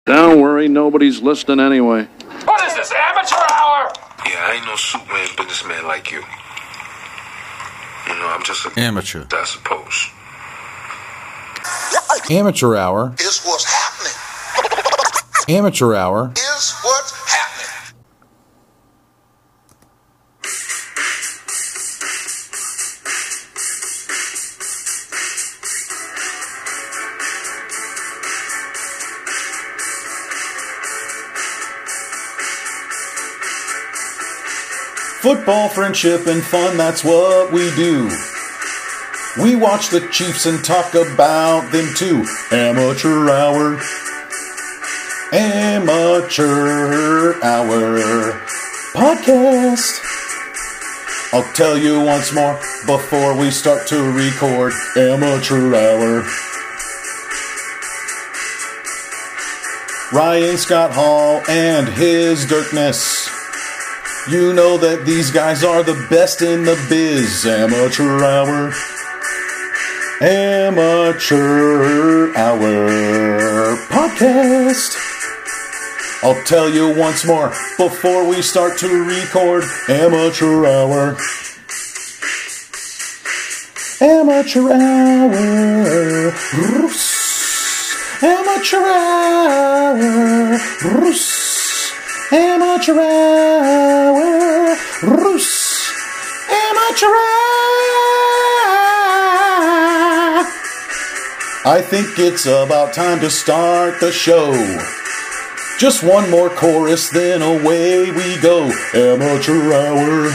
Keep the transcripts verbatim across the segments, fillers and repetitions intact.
Don't worry, nobody's listening anyway. What is this, amateur hour? Yeah, I ain't no Superman businessman like you. You know, I'm just a amateur, I suppose. Amateur hour is what's happening. Amateur hour is what's happening. Football, friendship, and fun, that's what we do. We watch the Chiefs and talk about them too. Amateur hour. Amateur hour. Podcast. I'll tell you once more before we start to record. Amateur hour. Ryan Scott Hall and his Dirkness. You know that these guys are the best in the biz. Amateur hour. Amateur hour podcast. I'll tell you once more before we start to record. Amateur hour. Amateur hour. Roos. Amateur hour. Roos. Amateur hour. Roos. Amateur hour. I think it's about time to start the show. Just one more chorus, then away we go. Amateur hour.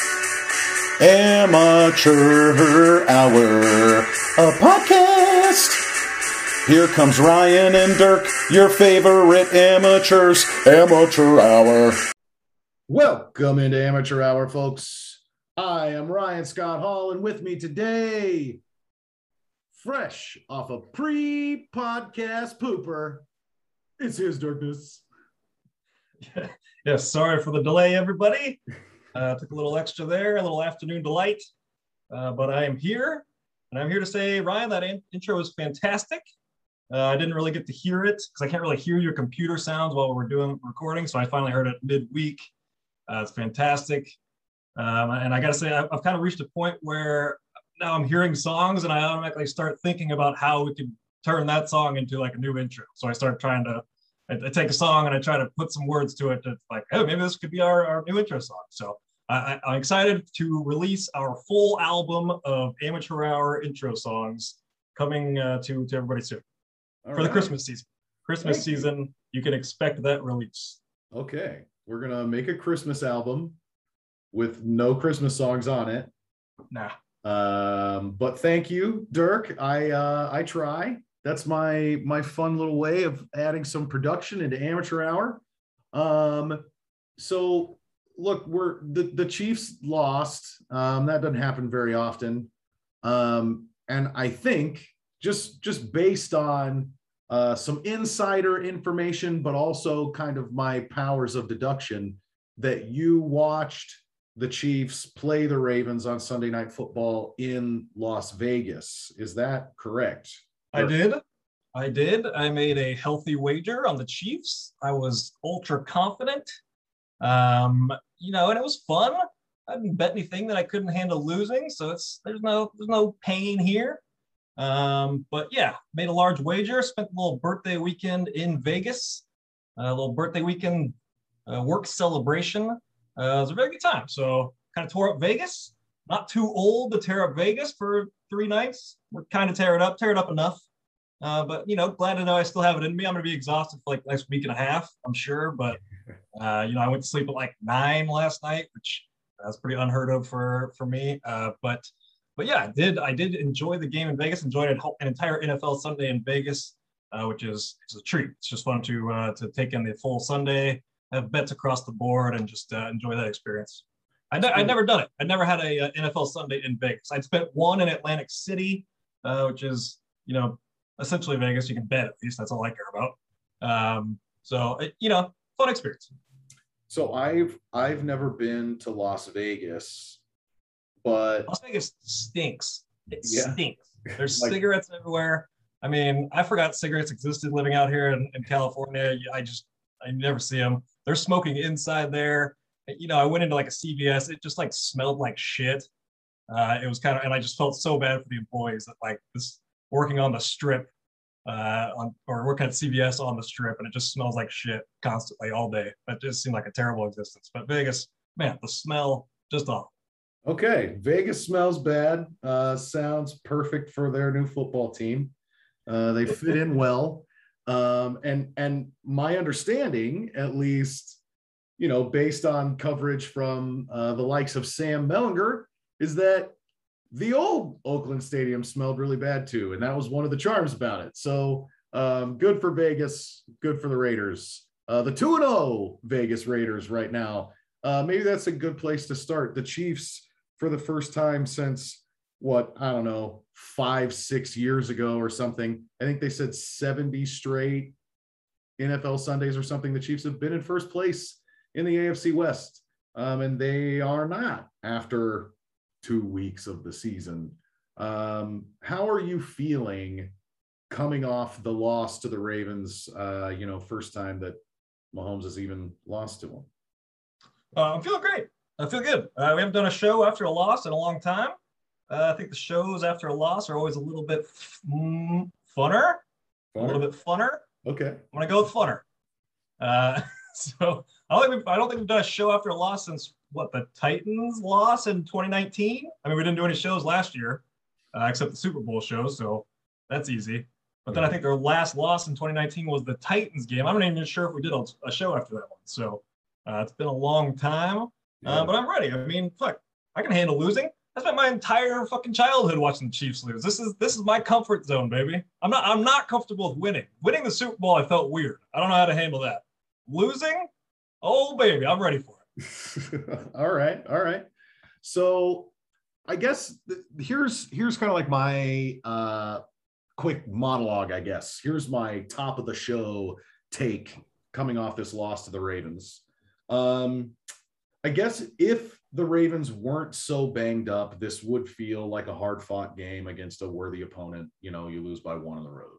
Amateur hour. A podcast. Here comes Ryan and Dirk, your favorite amateurs. Amateur hour. Welcome into Amateur Hour, folks. I am Ryan Scott Hall, and with me today, fresh off a pre-podcast pooper, it's his Dirkness. Yes, sorry for the delay, everybody. Uh, took a little extra there, a little afternoon delight. Uh, but I am here, and I'm here to say, Ryan, that in- intro was fantastic. Uh, I didn't really get to hear it because I can't really hear your computer sounds while we're doing recording. So I finally heard it midweek. Uh, it's fantastic. Um, and I got to say, I've, I've kind of reached a point where now I'm hearing songs and I automatically start thinking about how we could turn that song into like a new intro. So I start trying to, I, I take a song and I try to put some words to it. To like, oh, maybe this could be our, our new intro song. So I, I'm excited to release our full album of Amateur Hour intro songs coming uh, to, to everybody soon. All for right. The Christmas season. Christmas Thank season, you. you can expect that release. Okay. We're going to make a Christmas album with no Christmas songs on it. Nah. Um, but thank you, Dirk. I uh, I try. That's my my fun little way of adding some production into Amateur Hour. Um, so look, we're the, the Chiefs lost. Um, that doesn't happen very often. Um, and I think just just based on uh, some insider information, but also kind of my powers of deduction, that you watched the Chiefs play the Ravens on Sunday Night Football in Las Vegas. Is that correct? I did. I did. I made a healthy wager on the Chiefs. I was ultra confident. Um, you know, and it was fun. I didn't bet anything that I couldn't handle losing, so it's there's no there's no pain here. Um, but yeah, made a large wager. Spent a little birthday weekend in Vegas. A little birthday weekend uh, work celebration. Uh, it was a very good time. So kind of tore up Vegas. Not too old to tear up Vegas for three nights. We're kind of tear it up, tear it up enough. Uh, but, you know, glad to know I still have it in me. I'm going to be exhausted for like the next week and a half, I'm sure. But, uh, you know, I went to sleep at like nine last night, which that's pretty unheard of for, for me. Uh, but, but yeah, I did, I did enjoy the game in Vegas, enjoyed an entire N F L Sunday in Vegas, uh, which is it's a treat. It's just fun to, uh, to take in the full Sunday, have bets across the board, and just uh, enjoy that experience. I ne- I'd never done it. I'd never had a, a N F L Sunday in Vegas. I'd spent one in Atlantic City, uh, which is, you know, essentially Vegas. You can bet at least. That's all I care about. Um, so, it, you know, fun experience. So I've I've never been to Las Vegas, but Las Vegas stinks. It yeah. stinks. There's like, cigarettes everywhere. I mean, I forgot cigarettes existed living out here in, in California. I just, I never see them. They're smoking inside there. You know, I went into like a C V S. It just like smelled like shit. Uh, it was kind of, and I just felt so bad for the employees that like this working on the strip, uh, on or working at C V S on the strip, and it just smells like shit constantly all day. That just seemed like a terrible existence. But Vegas, man, the smell just awful. Okay, Vegas smells bad. Uh, sounds perfect for their new football team. Uh, they fit in well, um, and and my understanding, at least, you know, based on coverage from uh, the likes of Sam Mellinger, is that the old Oakland Stadium smelled really bad too, and that was one of the charms about it. So um, good for Vegas, good for the Raiders. Uh, the two and zero Vegas Raiders right now. Uh, maybe that's a good place to start. The Chiefs, for the first time since what, I don't know, five, six years ago or something. I think they said seventy straight N F L Sundays or something. The Chiefs have been in first place in the A F C West, um, and they are not after two weeks of the season. Um, how are you feeling coming off the loss to the Ravens? Uh, you know, first time that Mahomes has even lost to them. Uh, I'm feeling great. I feel good. Uh, we haven't done a show after a loss in a long time. Uh, I think the shows after a loss are always a little bit mm, funner, funner, a little bit funner. Okay. I'm going to go with funner. Uh, so I don't, think we've, I don't think we've done a show after a loss since, what, the Titans loss in twenty nineteen? I mean, we didn't do any shows last year, uh, except the Super Bowl show, so that's easy. But then I think their last loss in twenty nineteen was the Titans game. I'm not even sure if we did a, a show after that one. So uh, it's been a long time, yeah. uh, but I'm ready. I mean, fuck, I can handle losing. I spent my entire fucking childhood watching the Chiefs lose. This is this is my comfort zone, baby. I'm not I'm not comfortable with winning. Winning the Super Bowl, I felt weird. I don't know how to handle that. Losing, oh baby, I'm ready for it. all right, all right. So I guess th- here's here's kind of like my uh, quick monologue. I guess here's my top of the show take coming off this loss to the Ravens. Um, I guess if the Ravens weren't so banged up, this would feel like a hard-fought game against a worthy opponent. You know, you lose by one on the road.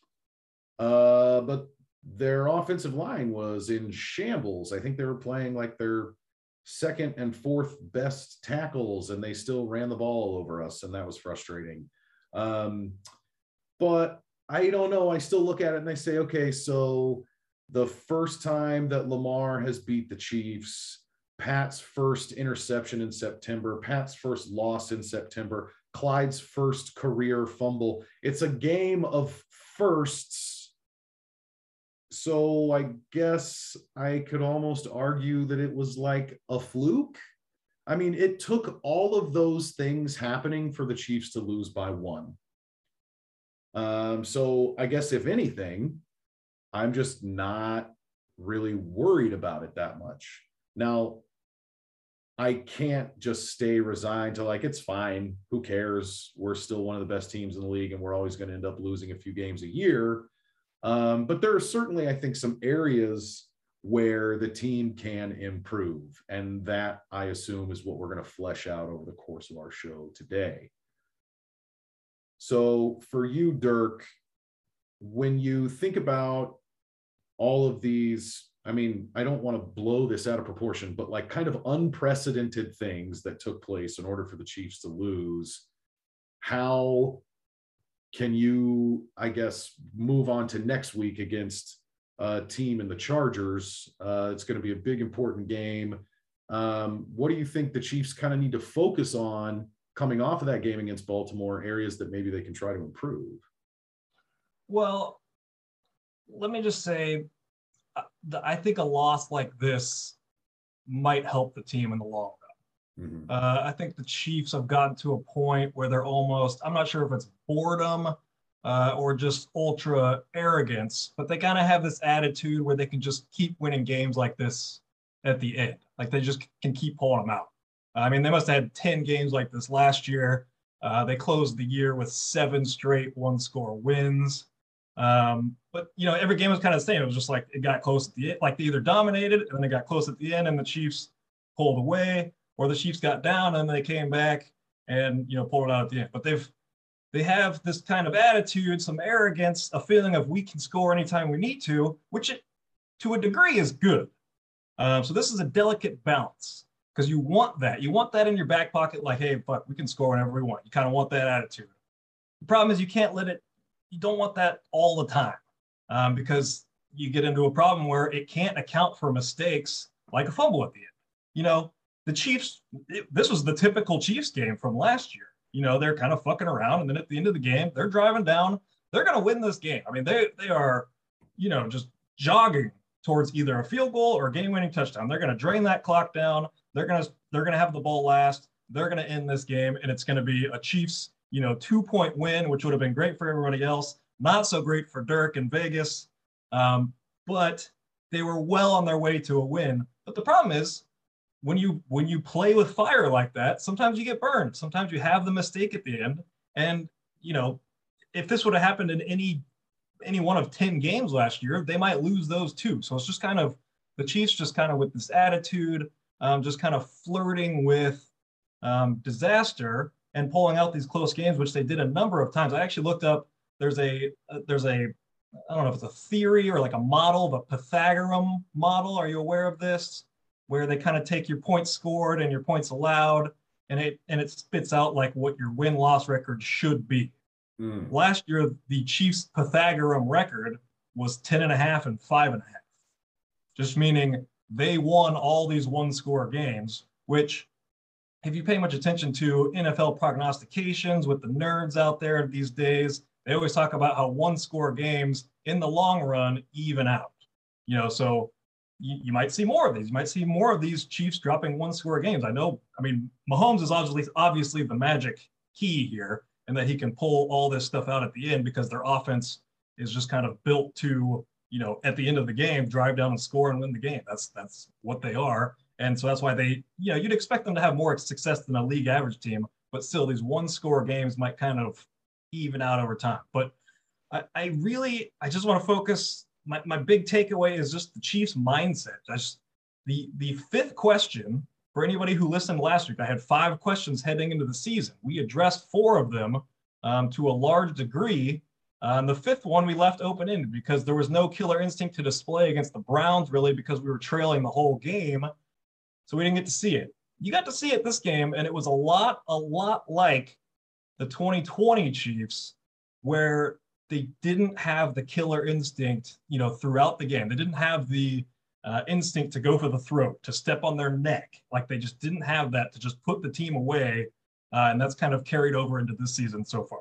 Uh, but their offensive line was in shambles. I think they were playing like their second and fourth best tackles, and they still ran the ball over us, and that was frustrating. Um, but I don't know. I still look at it and I say, okay, so the first time that Lamar has beat the Chiefs, Pat's first interception in September, Pat's first loss in September, Clyde's first career fumble. It's a game of firsts. So I guess I could almost argue that it was like a fluke. I mean, it took all of those things happening for the Chiefs to lose by one. Um, so I guess if anything, I'm just not really worried about it that much. Now, I can't just stay resigned to like, it's fine. Who cares? We're still one of the best teams in the league, and we're always going to end up losing a few games a year. Um, but there are certainly, I think, some areas where the team can improve. And that, I assume, is what we're going to flesh out over the course of our show today. So for you, Dirk, when you think about all of these, I mean, I don't want to blow this out of proportion, but like kind of unprecedented things that took place in order for the Chiefs to lose, how can you, I guess, move on to next week against a team in the Chargers? Uh, it's going to be a big, important game. Um, what do you think the Chiefs kind of need to focus on coming off of that game against Baltimore, areas that maybe they can try to improve? Well, let me just say, I think a loss like this might help the team in the long run. Mm-hmm. Uh, I think the Chiefs have gotten to a point where they're almost, I'm not sure if it's boredom uh, or just ultra arrogance, but they kind of have this attitude where they can just keep winning games like this at the end. Like they just can keep pulling them out. I mean, they must have had ten games like this last year. Uh, they closed the year with seven straight one-score wins. Um, but, you know, every game was kind of the same. It was just like it got close at the end, like they either dominated and then it got close at the end and the Chiefs pulled away, or the Chiefs got down and they came back and, you know, pulled it out at the end. But they've they have this kind of attitude, some arrogance, a feeling of we can score anytime we need to, which it, to a degree is good. Um, so this is a delicate balance because you want that. You want that in your back pocket, like, hey, fuck, we can score whenever we want. You kind of want that attitude. The problem is you can't let it, you don't want that all the time um, because you get into a problem where it can't account for mistakes like a fumble at the end. You know, the Chiefs, it, this was the typical Chiefs game from last year. You know, they're kind of fucking around, and then at the end of the game, they're driving down. They're going to win this game. I mean, they they are, you know, just jogging towards either a field goal or a game-winning touchdown. They're going to drain that clock down. They're going to they're going to have the ball last. They're going to end this game, and it's going to be a Chiefs, you know, two-point win, which would have been great for everybody else. Not so great for Dirk in Vegas, um, but they were well on their way to a win. But the problem is, when you when you play with fire like that, sometimes you get burned. Sometimes you have the mistake at the end. And, you know, if this would have happened in any any one of ten games last year, they might lose those too. So it's just kind of the Chiefs just kind of with this attitude, um, just kind of flirting with um, disaster and pulling out these close games, which they did a number of times. I actually looked up, there's a, uh, there's a, I don't know if it's a theory or like a model of a Pythagorean model. Are you aware of this? Where they kind of take your points scored and your points allowed, and it and it spits out like what your win-loss record should be. Mm. Last year, the Chiefs' Pythagorean record was ten and a half and five and a half, just meaning they won all these one-score games, which, if you pay much attention to N F L prognostications with the nerds out there these days, they always talk about how one-score games in the long run even out. You know, so You, you might see more of these. You might see more of these Chiefs dropping one-score games. I know, I mean, Mahomes is obviously, obviously the magic key here, and that he can pull all this stuff out at the end because their offense is just kind of built to, you know, at the end of the game, drive down and score and win the game. That's that's what they are. And so that's why they, you know, you'd expect them to have more success than a league average team, but still these one-score games might kind of even out over time. But I, I really, I just want to focus. My, my big takeaway is just the Chiefs' mindset. Just the, the fifth question, for anybody who listened last week, I had five questions heading into the season. We addressed four of them um, to a large degree. Uh, and the fifth one we left open-ended because there was no killer instinct to display against the Browns, really, because we were trailing the whole game. So we didn't get to see it. You got to see it this game, and it was a lot, a lot like the twenty twenty Chiefs, where they didn't have the killer instinct, you know, throughout the game. They didn't have the uh, instinct to go for the throat, to step on their neck. Like they just didn't have that to just put the team away. Uh, and that's kind of carried over into this season so far.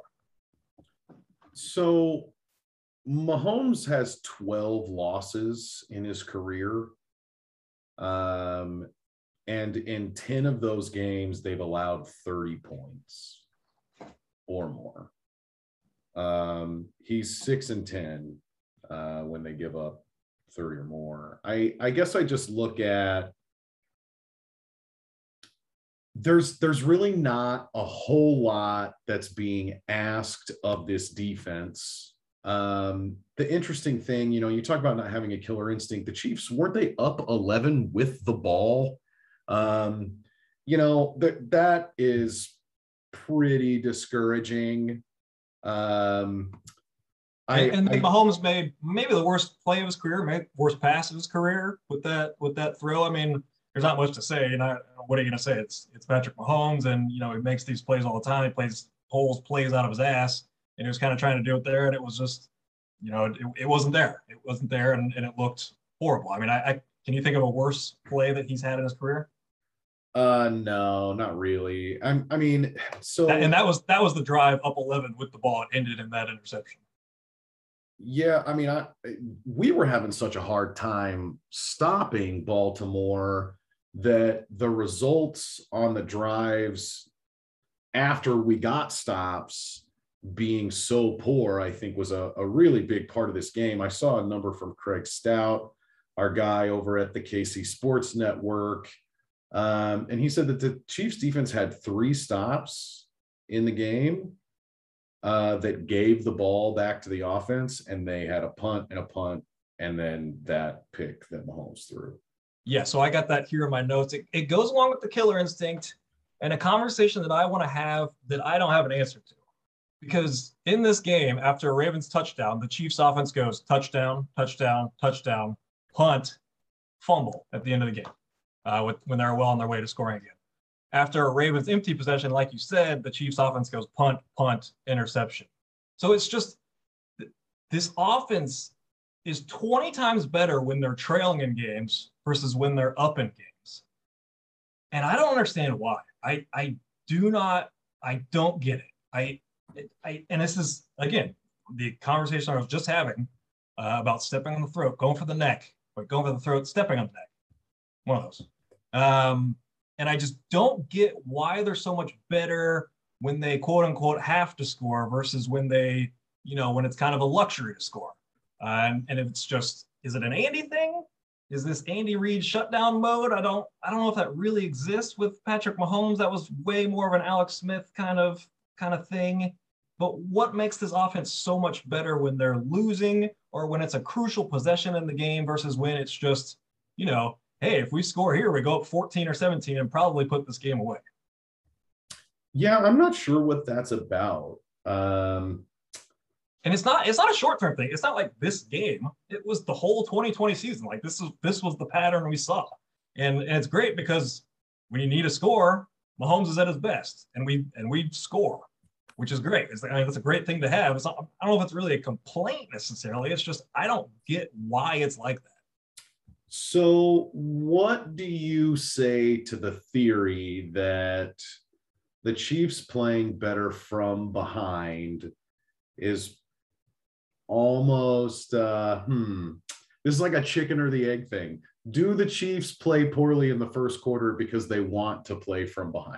So Mahomes has twelve losses in his career. Um, and in ten of those games, they've allowed thirty points or more. Um, he's six and ten uh, when they give up thirty or more. I, I guess I just look at there's there's really not a whole lot that's being asked of this defense. Um, the interesting thing, you know, you talk about not having a killer instinct. The Chiefs, weren't they up eleven with the ball? Um, you know, that that is pretty discouraging. Um, I, and, and I, Mahomes made maybe the worst play of his career, maybe worst pass of his career with that with that throw. I mean, there's not much to say. And I, what are you going to say? It's it's Patrick Mahomes, and you know he makes these plays all the time. He plays pulls plays out of his ass, and he was kind of trying to do it there, and it was just, you know, it, it wasn't there. It wasn't there, and, and it looked horrible. I mean, I, I can you think of a worse play that he's had in his career? Uh, no, not really. I'm, I mean, so and that was that was the drive up eleven with the ball. It ended in that interception. Yeah, I mean, I we were having such a hard time stopping Baltimore that the results on the drives after we got stops being so poor, I think was a, a really big part of this game. I saw a number from Craig Stout, our guy over at the K C Sports Network. Um, and he said that the Chiefs defense had three stops in the game uh, that gave the ball back to the offense, and they had a punt and a punt, and then that pick that Mahomes threw. Yeah, so I got that here in my notes. It, it goes along with the killer instinct and a conversation that I want to have that I don't have an answer to. because in this game, after a Ravens touchdown, the Chiefs offense goes touchdown, touchdown, touchdown, punt, fumble at the end of the game uh, with, when they're well on their way to scoring again. After a Ravens empty possession, like you said, the Chiefs offense goes punt, punt, interception. So it's just this offense is twenty times better when they're trailing in games versus when they're up in games. And I don't understand why. I, I do not, I don't get it. I, I, and this is, again, the conversation I was just having uh, about stepping on the throat, going for the neck, but going for the throat, stepping on the neck. One of those. Um, and I just don't get why they're so much better when they quote unquote have to score versus when they, you know, when it's kind of a luxury to score. Uh, and, and if it's just, is it an Andy thing? Is this Andy Reid shutdown mode? I don't, I don't know if that really exists with Patrick Mahomes. That was way more of an Alex Smith kind of, kind of thing. But what makes this offense so much better when they're losing or when it's a crucial possession in the game versus when it's just, you know, hey, if we score here, we go up fourteen or seventeen and probably put this game away. Yeah, I'm not sure what that's about. Um, And it's not it's not a short-term thing. It's not like this game. It was the whole twenty twenty season. Like this is this was the pattern we saw. And, and it's great because when you need a score, Mahomes is at his best. And we and we score, which is great. It's like, I mean, that's a great thing to have. It's not, I don't know if it's really a complaint necessarily. It's just I don't get why it's like that. So what do you say to the theory that the Chiefs playing better from behind is almost, uh, hmm, this is like a chicken or the egg thing. Do the Chiefs play poorly in the first quarter because they want to play from behind?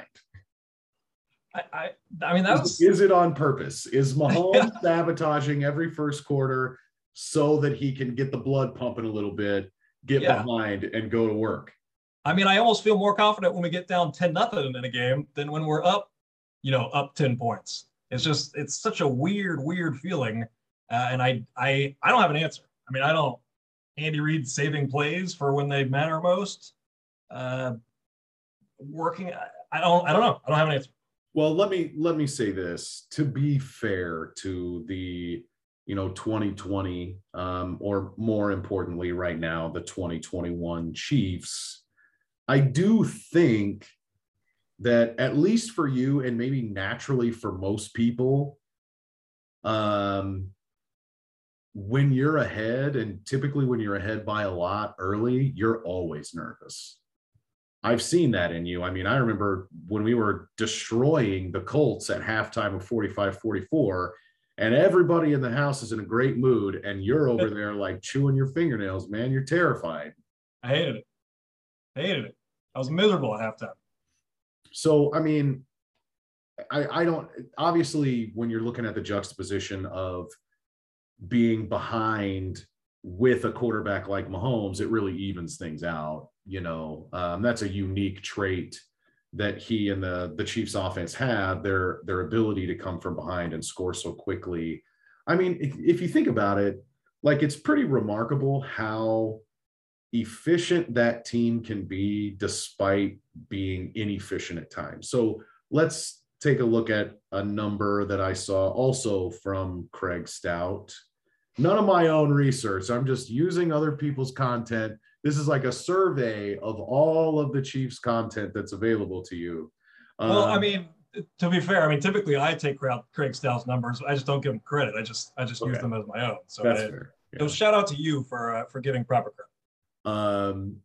I I, I mean, that was... Is it on purpose? Is Mahomes sabotaging every first quarter so that he can get the blood pumping a little bit, get yeah. behind, and go to work? I mean, I almost feel more confident when we get down ten nothing in a game than when we're up, you know, up ten points. It's just, it's such a weird, weird feeling. Uh, and I, I, I don't have an answer. I mean, I don't, Andy Reid saving plays for when they matter most, uh, working. I don't, I don't know. I don't have an answer. Well, let me, let me say this to be fair to the, you know, twenty twenty, um, or more importantly, right now, the twenty twenty-one Chiefs. I do think that at least for you and maybe naturally for most people, um, when you're ahead, and typically when you're ahead by a lot early, you're always nervous. I've seen that in you. I mean, I remember when we were destroying the Colts at halftime of forty-five forty-four, and everybody in the house is in a great mood, and you're over there like chewing your fingernails, man. You're terrified. I hated it. I hated it. I was miserable at halftime. So, I mean, I, I don't, obviously, when you're looking at the juxtaposition of being behind with a quarterback like Mahomes, it really evens things out. You know, um, that's a unique trait that he and the, the Chiefs offense have, their, their ability to come from behind and score so quickly. I mean, if, if you think about it, like, it's pretty remarkable how efficient that team can be despite being inefficient at times. So let's take a look at a number that I saw also from Craig Stout. None of my own research. I'm just using other people's content. This is like a survey of all of the Chiefs content that's available to you. Well, um, I mean, to be fair, I mean, typically I take Craig Stout's numbers. I just don't give him credit. I just, I just okay. use them as my own. So that's I, fair. Yeah. So shout out to you for, uh, for giving proper credit. Um,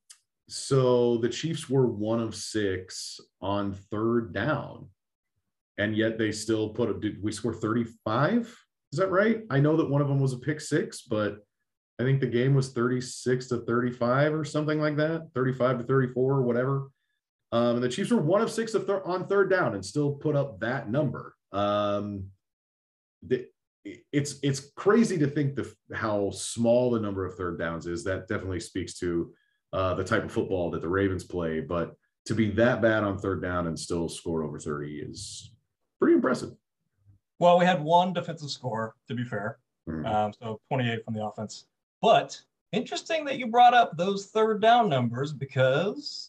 so the Chiefs were one of six on third down, and yet they still put a, did we score thirty-five? Is that right? I know that one of them was a pick six, but I think the game was thirty-six to thirty-five or something like that, thirty-five to thirty-four or whatever. Um, and the Chiefs were one of six of th- on third down and still put up that number. Um, the, it's it's crazy to think the how small the number of third downs is. That definitely speaks to uh, the type of football that the Ravens play. But to be that bad on third down and still score over thirty is pretty impressive. Well, we had one defensive score, to be fair. Mm-hmm. Um, so twenty-eight from the offense. But interesting that you brought up those third down numbers because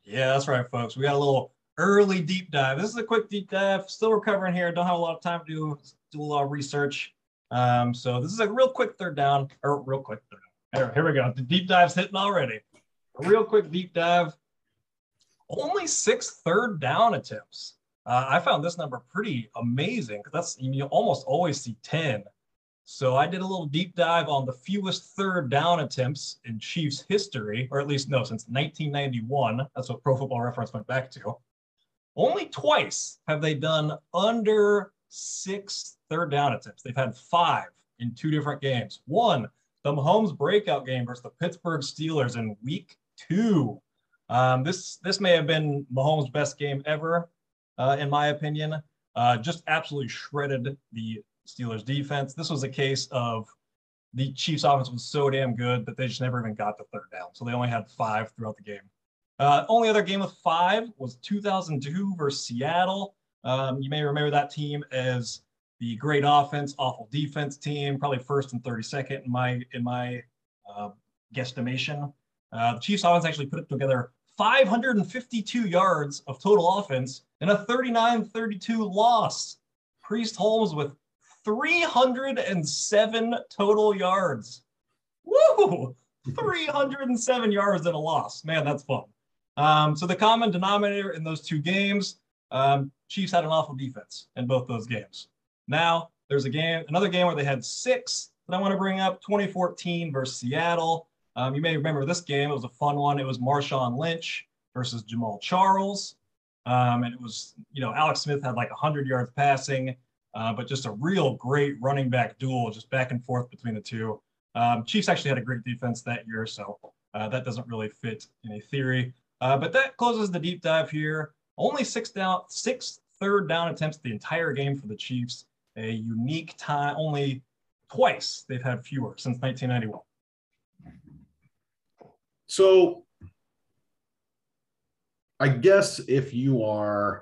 Yeah, that's right, folks. We got a little early deep dive. This is a quick deep dive. Still recovering here. Don't have a lot of time to do, do a lot of research. Um, so this is a real quick third down, or real quick third down. Here, here we go. The deep dive's hitting already. A real quick deep dive. Only six third down attempts. Uh, I found this number pretty amazing because that's you almost always see ten. So I did a little deep dive on the fewest third down attempts in Chiefs history, or at least no, since nineteen ninety-one. That's what Pro Football Reference went back to. Only twice have they done under six third down attempts. They've had five in two different games. One, the Mahomes breakout game versus the Pittsburgh Steelers in week two. Um, this this may have been Mahomes' best game ever, uh, in my opinion. Uh, just absolutely shredded the Steelers defense. This was a case of the Chiefs offense was so damn good that they just never even got the third down. So they only had five throughout the game. Uh, only other game with five was two thousand two versus Seattle. Um, you may remember that team as the great offense, awful defense team, probably first and thirty-second in my in my uh, guesstimation. Uh, the Chiefs offense actually put together five hundred fifty-two yards of total offense in a thirty-nine thirty-two loss. Priest Holmes with three hundred seven total yards. Woo! three hundred seven yards in a loss. Man, that's fun. Um, so the common denominator in those two games, um, Chiefs had an awful defense in both those games. Now, there's a game, another game where they had six that I want to bring up, twenty fourteen versus Seattle. Um, you may remember this game. It was a fun one. It was Marshawn Lynch versus Jamal Charles. Um, and it was, you know, Alex Smith had like one hundred yards passing, uh, but just a real great running back duel, just back and forth between the two. Um, Chiefs actually had a great defense that year, so uh, that doesn't really fit in a theory. Uh, but that closes the deep dive here. Only six down, six third down attempts the entire game for the Chiefs. A unique time. Only twice they've had fewer since nineteen ninety-one. So I guess if you are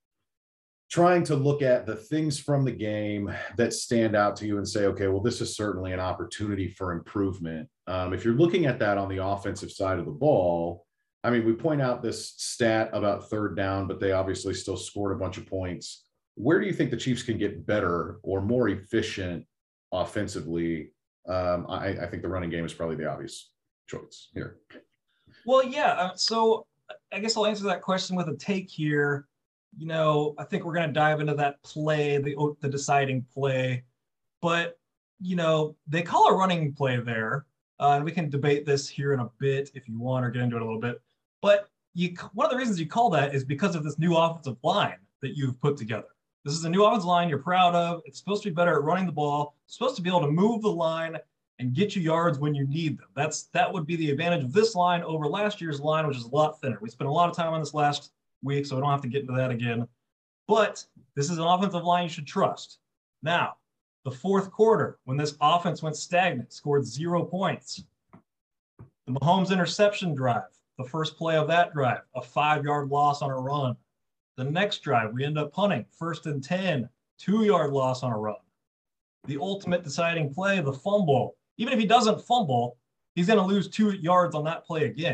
trying to look at the things from the game that stand out to you and say, okay, well, this is certainly an opportunity for improvement. Um, if you're looking at that on the offensive side of the ball, I mean, we point out this stat about third down, but they obviously still scored a bunch of points. Where do you think the Chiefs can get better or more efficient offensively? Um, I, I think the running game is probably the obvious choice here. Well, yeah. Uh, so I guess I'll answer that question with a take here. You know, I think we're going to dive into that play, the the deciding play. But, you know, they call a running play there. Uh, and we can debate this here in a bit if you want or get into it a little bit. But you, one of the reasons you call that is because of this new offensive line that you've put together. This is a new offensive line you're proud of. It's supposed to be better at running the ball. It's supposed to be able to move the line and get you yards when you need them. That's that would be the advantage of this line over last year's line, which is a lot thinner. We spent a lot of time on this last week, so we don't have to get into that again. But this is an offensive line you should trust. Now, the fourth quarter, when this offense went stagnant, scored zero points. The Mahomes interception drive, the first play of that drive, a five-yard loss on a run. The next drive, we end up punting, first and ten, two-yard loss on a run. The ultimate deciding play, the fumble. Even if he doesn't fumble, he's going to lose two yards on that play again.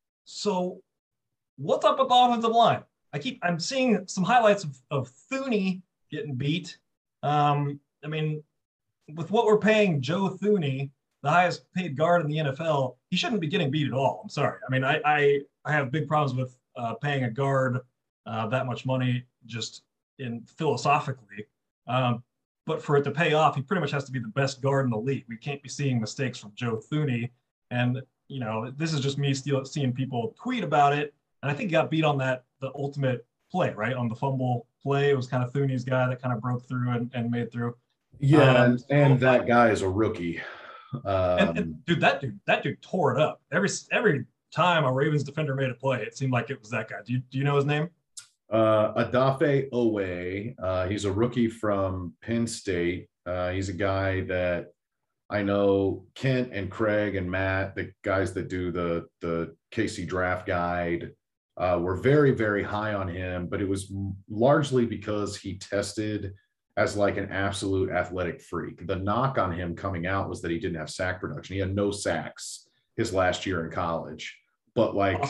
So what's up with the offensive line? I keep, I'm seeing some highlights of, of Thuney getting beat. Um, I mean, with what we're paying Joe Thuney, the highest paid guard in the N F L, he shouldn't be getting beat at all. I'm sorry. I mean, I I, I have big problems with uh, paying a guard uh, that much money just in philosophically. Um, but for it to pay off, he pretty much has to be the best guard in the league. We can't be seeing mistakes from Joe Thuney. And, you know, this is just me still seeing people tweet about it. And I think he got beat on that, the ultimate play, right? On the fumble play. It was kind of Thuney's guy that kind of broke through and, and made through. Yeah, Um, and, and that guy is a rookie. Um, and, and dude, that dude, that dude tore it up. Every every time a Ravens defender made a play, it seemed like it was that guy. Do you do you know his name? uh, Adafe Owe. Uh, he's a rookie from Penn State. Uh, he's a guy that I know Kent and Craig and Matt, the guys that do the the K C draft guide, uh, were very, very high on him, but it was largely because he tested as like an absolute athletic freak. The knock on him coming out was that he didn't have sack production. He had no sacks his last year in college, but like Awesome.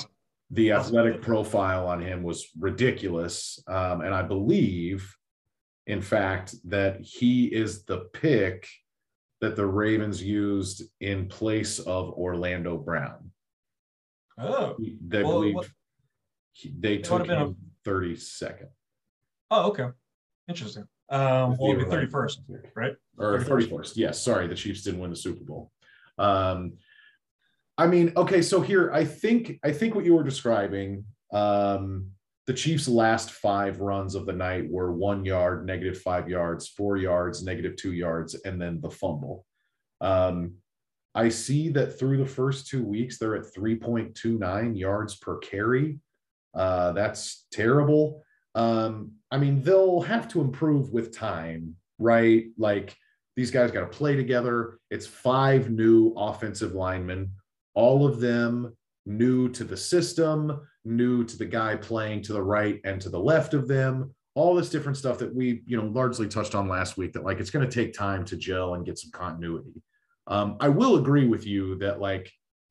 the athletic profile on him was ridiculous. Um, and I believe, in fact, that he is the pick that the Ravens used in place of Orlando Brown. Oh, They well, believe what, he, they it took would've been him thirty-second. oh, okay, interesting. Um, well, it'd be thirty-first, right? Or thirty-first. Yes. Sorry, the Chiefs didn't win the Super Bowl. Um, I mean, okay, so here I think I think what you were describing, um, the Chiefs' last five runs of the night were one yard, negative five yards, four yards, negative two yards, and then the fumble. Um, I see that through the first two weeks, they're at three point two nine yards per carry. Uh, that's terrible. Um, I mean, they'll have to improve with time, right? Like, these guys got to play together. It's five new offensive linemen, all of them new to the system, new to the guy playing to the right and to the left of them, all this different stuff that we, you know, largely touched on last week, that like, it's going to take time to gel and get some continuity. Um, I will agree with you that like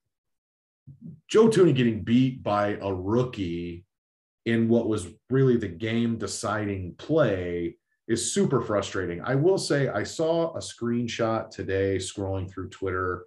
Joe Thuney getting beat by a rookie in what was really the game deciding play is super frustrating. I will say I saw a screenshot today scrolling through Twitter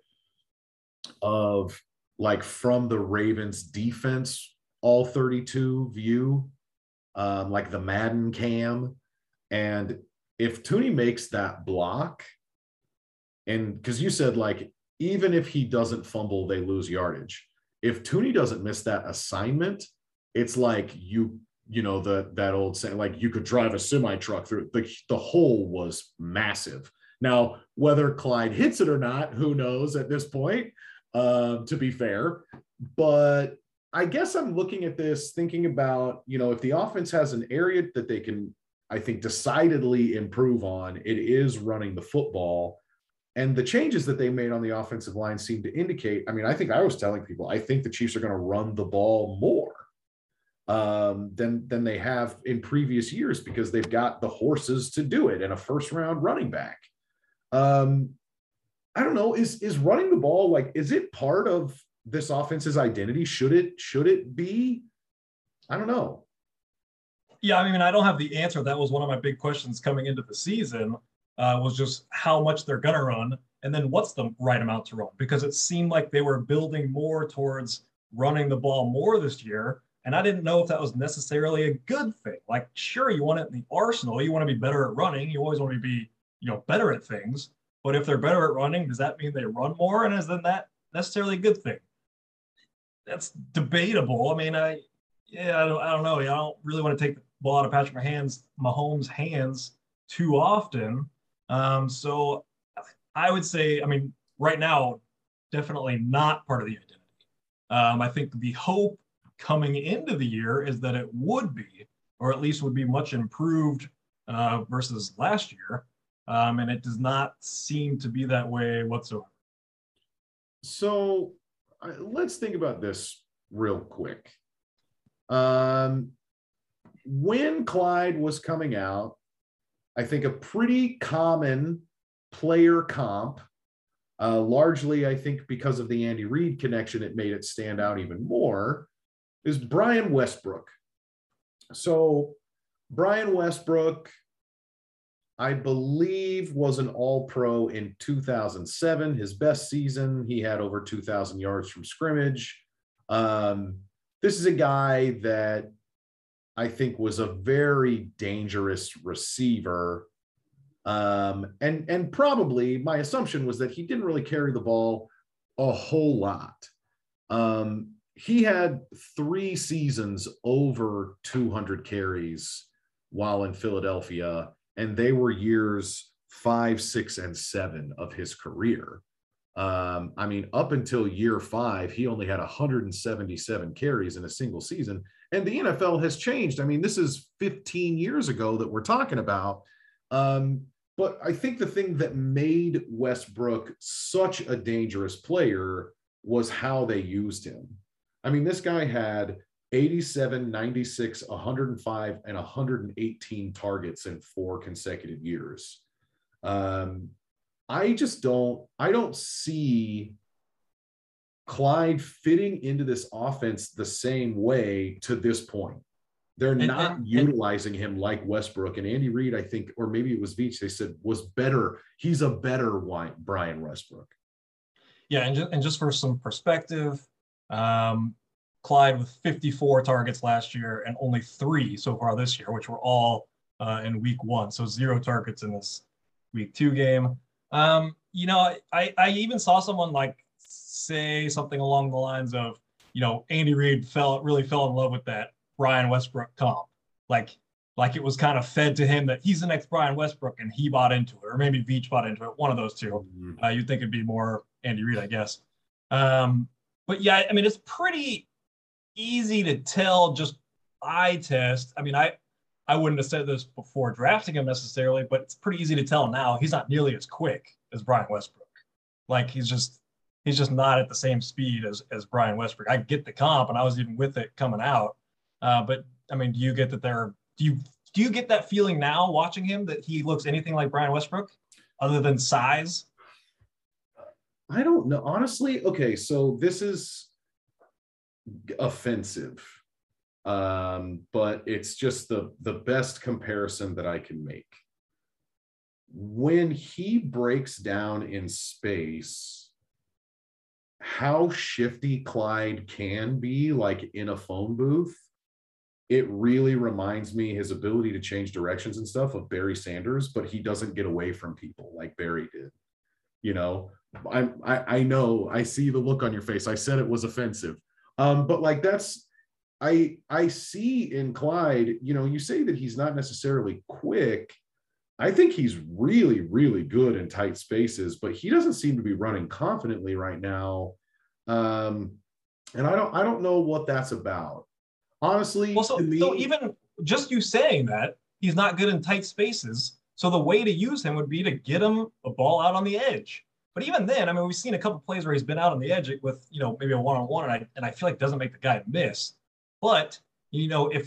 of like from the Ravens defense, all thirty-two view, um, like the Madden cam. And if Thuney makes that block, and because you said like, even if he doesn't fumble, they lose yardage. If Thuney doesn't miss that assignment, it's like you, you know, the that old saying, like you could drive a semi truck through it. The, the hole was massive. Now, whether Clyde hits it or not, who knows at this point, um, to be fair. But I guess I'm looking at this thinking about, you know, if the offense has an area that they can, I think, decidedly improve on, it is running the football. And the changes that they made on the offensive line seem to indicate, I mean, I think I was telling people, I think the Chiefs are going to run the ball more um, than, than they have in previous years because they've got the horses to do it and a first round running back. Um, I don't know, is, is running the ball, like, is it part of this offense's identity? Should it, should it be? I don't know. Yeah, I mean, I don't have the answer. That was one of my big questions coming into the season. Uh, was just how much they're going to run, and then what's the right amount to run, because it seemed like they were building more towards running the ball more this year, and I didn't know if that was necessarily a good thing. Like, sure, you want it in the arsenal, you want to be better at running, you always want to be, you know, better at things, but if they're better at running, does that mean they run more, and is then that necessarily a good thing? That's debatable. I mean, I, yeah, I don't, I don't know. I don't really want to take the ball out of Patrick Mahomes' Mahomes' hands too often. Um, so I would say, I mean, right now, definitely not part of the identity. Um, I think the hope coming into the year is that it would be, or at least would be much improved uh, versus last year. Um, and it does not seem to be that way whatsoever. So uh, let's think about this real quick. Um, when Clyde was coming out, I think a pretty common player comp, uh, largely, I think, because of the Andy Reid connection, it made it stand out even more, is Brian Westbrook. So Brian Westbrook, I believe, was an all-pro in two thousand seven. His best season, he had over two thousand yards from scrimmage. Um, this is a guy that I think was a very dangerous receiver. Um, and, and probably my assumption was that he didn't really carry the ball a whole lot. Um, he had three seasons over two hundred carries while in Philadelphia, and they were years five, six, and seven of his career. Um, I mean, up until year five, he only had one hundred seventy-seven carries in a single season. And the N F L has changed. I mean, this is fifteen years ago that we're talking about. Um, but I think the thing that made Westbrook such a dangerous player was how they used him. I mean, this guy had eighty-seven, ninety-six, one hundred five, and one hundred eighteen targets in four consecutive years. Um, I just don't, I don't see Clyde fitting into this offense the same way to this point. They're And- not and- utilizing him like Westbrook. And Andy Reid, I think, or maybe it was Veach, they said was better. He's a better Wy- Brian Westbrook. Yeah, and, ju- and just for some perspective, um, Clyde with fifty-four targets last year and only three so far this year, which were all uh, in week one. So zero targets in this week two game. Um, you know, I, I even saw someone like say something along the lines of, you know, Andy Reid fell really fell in love with that Brian Westbrook comp. Like, like it was kind of fed to him that he's the next Brian Westbrook and he bought into it, or maybe Veach bought into it, one of those two. Uh, you'd think it'd be more Andy Reid, I guess. Um, but yeah, I mean, it's pretty easy to tell just eye test. I mean, I, I wouldn't have said this before drafting him necessarily, but it's pretty easy to tell now he's not nearly as quick as Brian Westbrook. Like he's just, he's just not at the same speed as, as Brian Westbrook. I get the comp and I was even with it coming out. Uh, but I mean, do you get that there, do you, do you get that feeling now watching him that he looks anything like Brian Westbrook other than size? I don't know. Honestly, okay, so this is offensive. Um, but it's just the, the best comparison that I can make. When he breaks down in space, how shifty Clyde can be, like in a phone booth, it really reminds me his ability to change directions and stuff of Barry Sanders, but he doesn't get away from people like Barry did. You know, I, I, I know, I see the look on your face. I said it was offensive. Um, but like that's, I, I see in Clyde, you know, you say that he's not necessarily quick. I think he's really, really good in tight spaces, but he doesn't seem to be running confidently right now. Um, and I don't, I don't know what that's about. Honestly, Well, so, to me, so even just you saying that he's not good in tight spaces. So the way to use him would be to get him a ball out on the edge. But even then, I mean, we've seen a couple plays where he's been out on the edge with, you know, maybe a one-on-one, and I and I feel like it doesn't make the guy miss. But, you know, if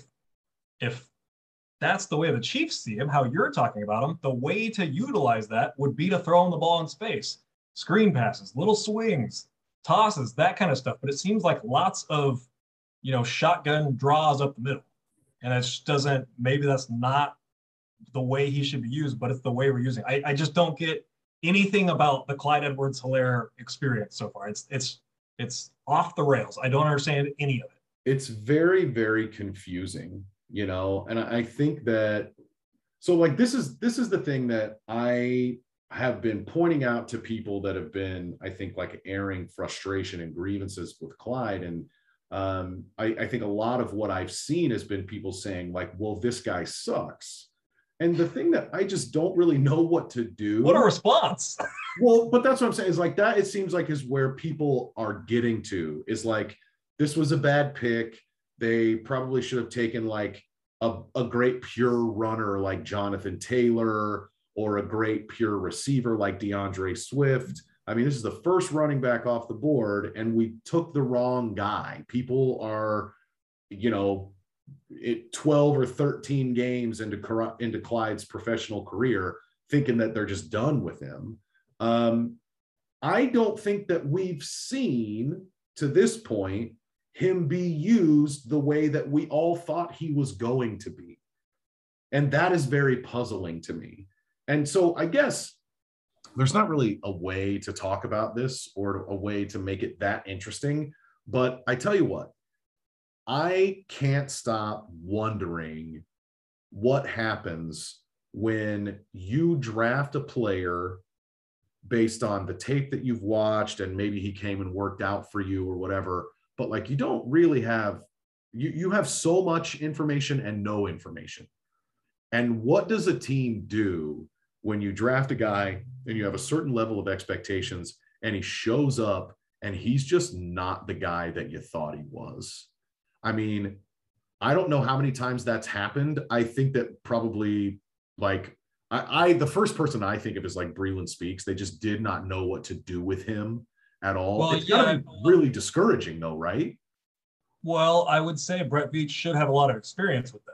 if that's the way the Chiefs see him, how you're talking about him, the way to utilize that would be to throw him the ball in space. Screen passes, little swings, tosses, that kind of stuff. But it seems like lots of, you know, shotgun draws up the middle. And it just doesn't, maybe that's not the way he should be used, but it's the way we're using it. I, I just don't get anything about the Clyde Edwards-Helaire experience so far. It's it's it's off the rails. I don't understand any of it. It's very, very confusing, you know, and I think that, so like this is this is the thing that I have been pointing out to people that have been, I think, like airing frustration and grievances with Clyde. And um, I, I think a lot of what I've seen has been people saying like, well, this guy sucks. And the thing that I just don't really know what to do. What a response. Well, but that's what I'm saying is like that, it seems like is where people are getting to is like, this was a bad pick. They probably should have taken like a, a great pure runner like Jonathan Taylor or a great pure receiver like DeAndre Swift. I mean, this is the first running back off the board and we took the wrong guy. People are, you know, it twelve or thirteen games into, into Clyde's professional career, thinking that they're just done with him. Um, I don't think that we've seen to this point him be used the way that we all thought he was going to be. And that is very puzzling to me. And so I guess there's not really a way to talk about this or a way to make it that interesting. But I tell you what, I can't stop wondering what happens when you draft a player based on the tape that you've watched and maybe he came and worked out for you or whatever, but like you don't really have, you, you have so much information and no information. And what does a team do when you draft a guy and you have a certain level of expectations and he shows up and he's just not the guy that you thought he was? I mean, I don't know how many times that's happened. I think that probably like I, I the first person I think of is like Breeland Speaks. They just did not know what to do with him at all. Well, it's yeah, gotta be really discouraging though, right? Well, I would say Brett Veach should have a lot of experience with that.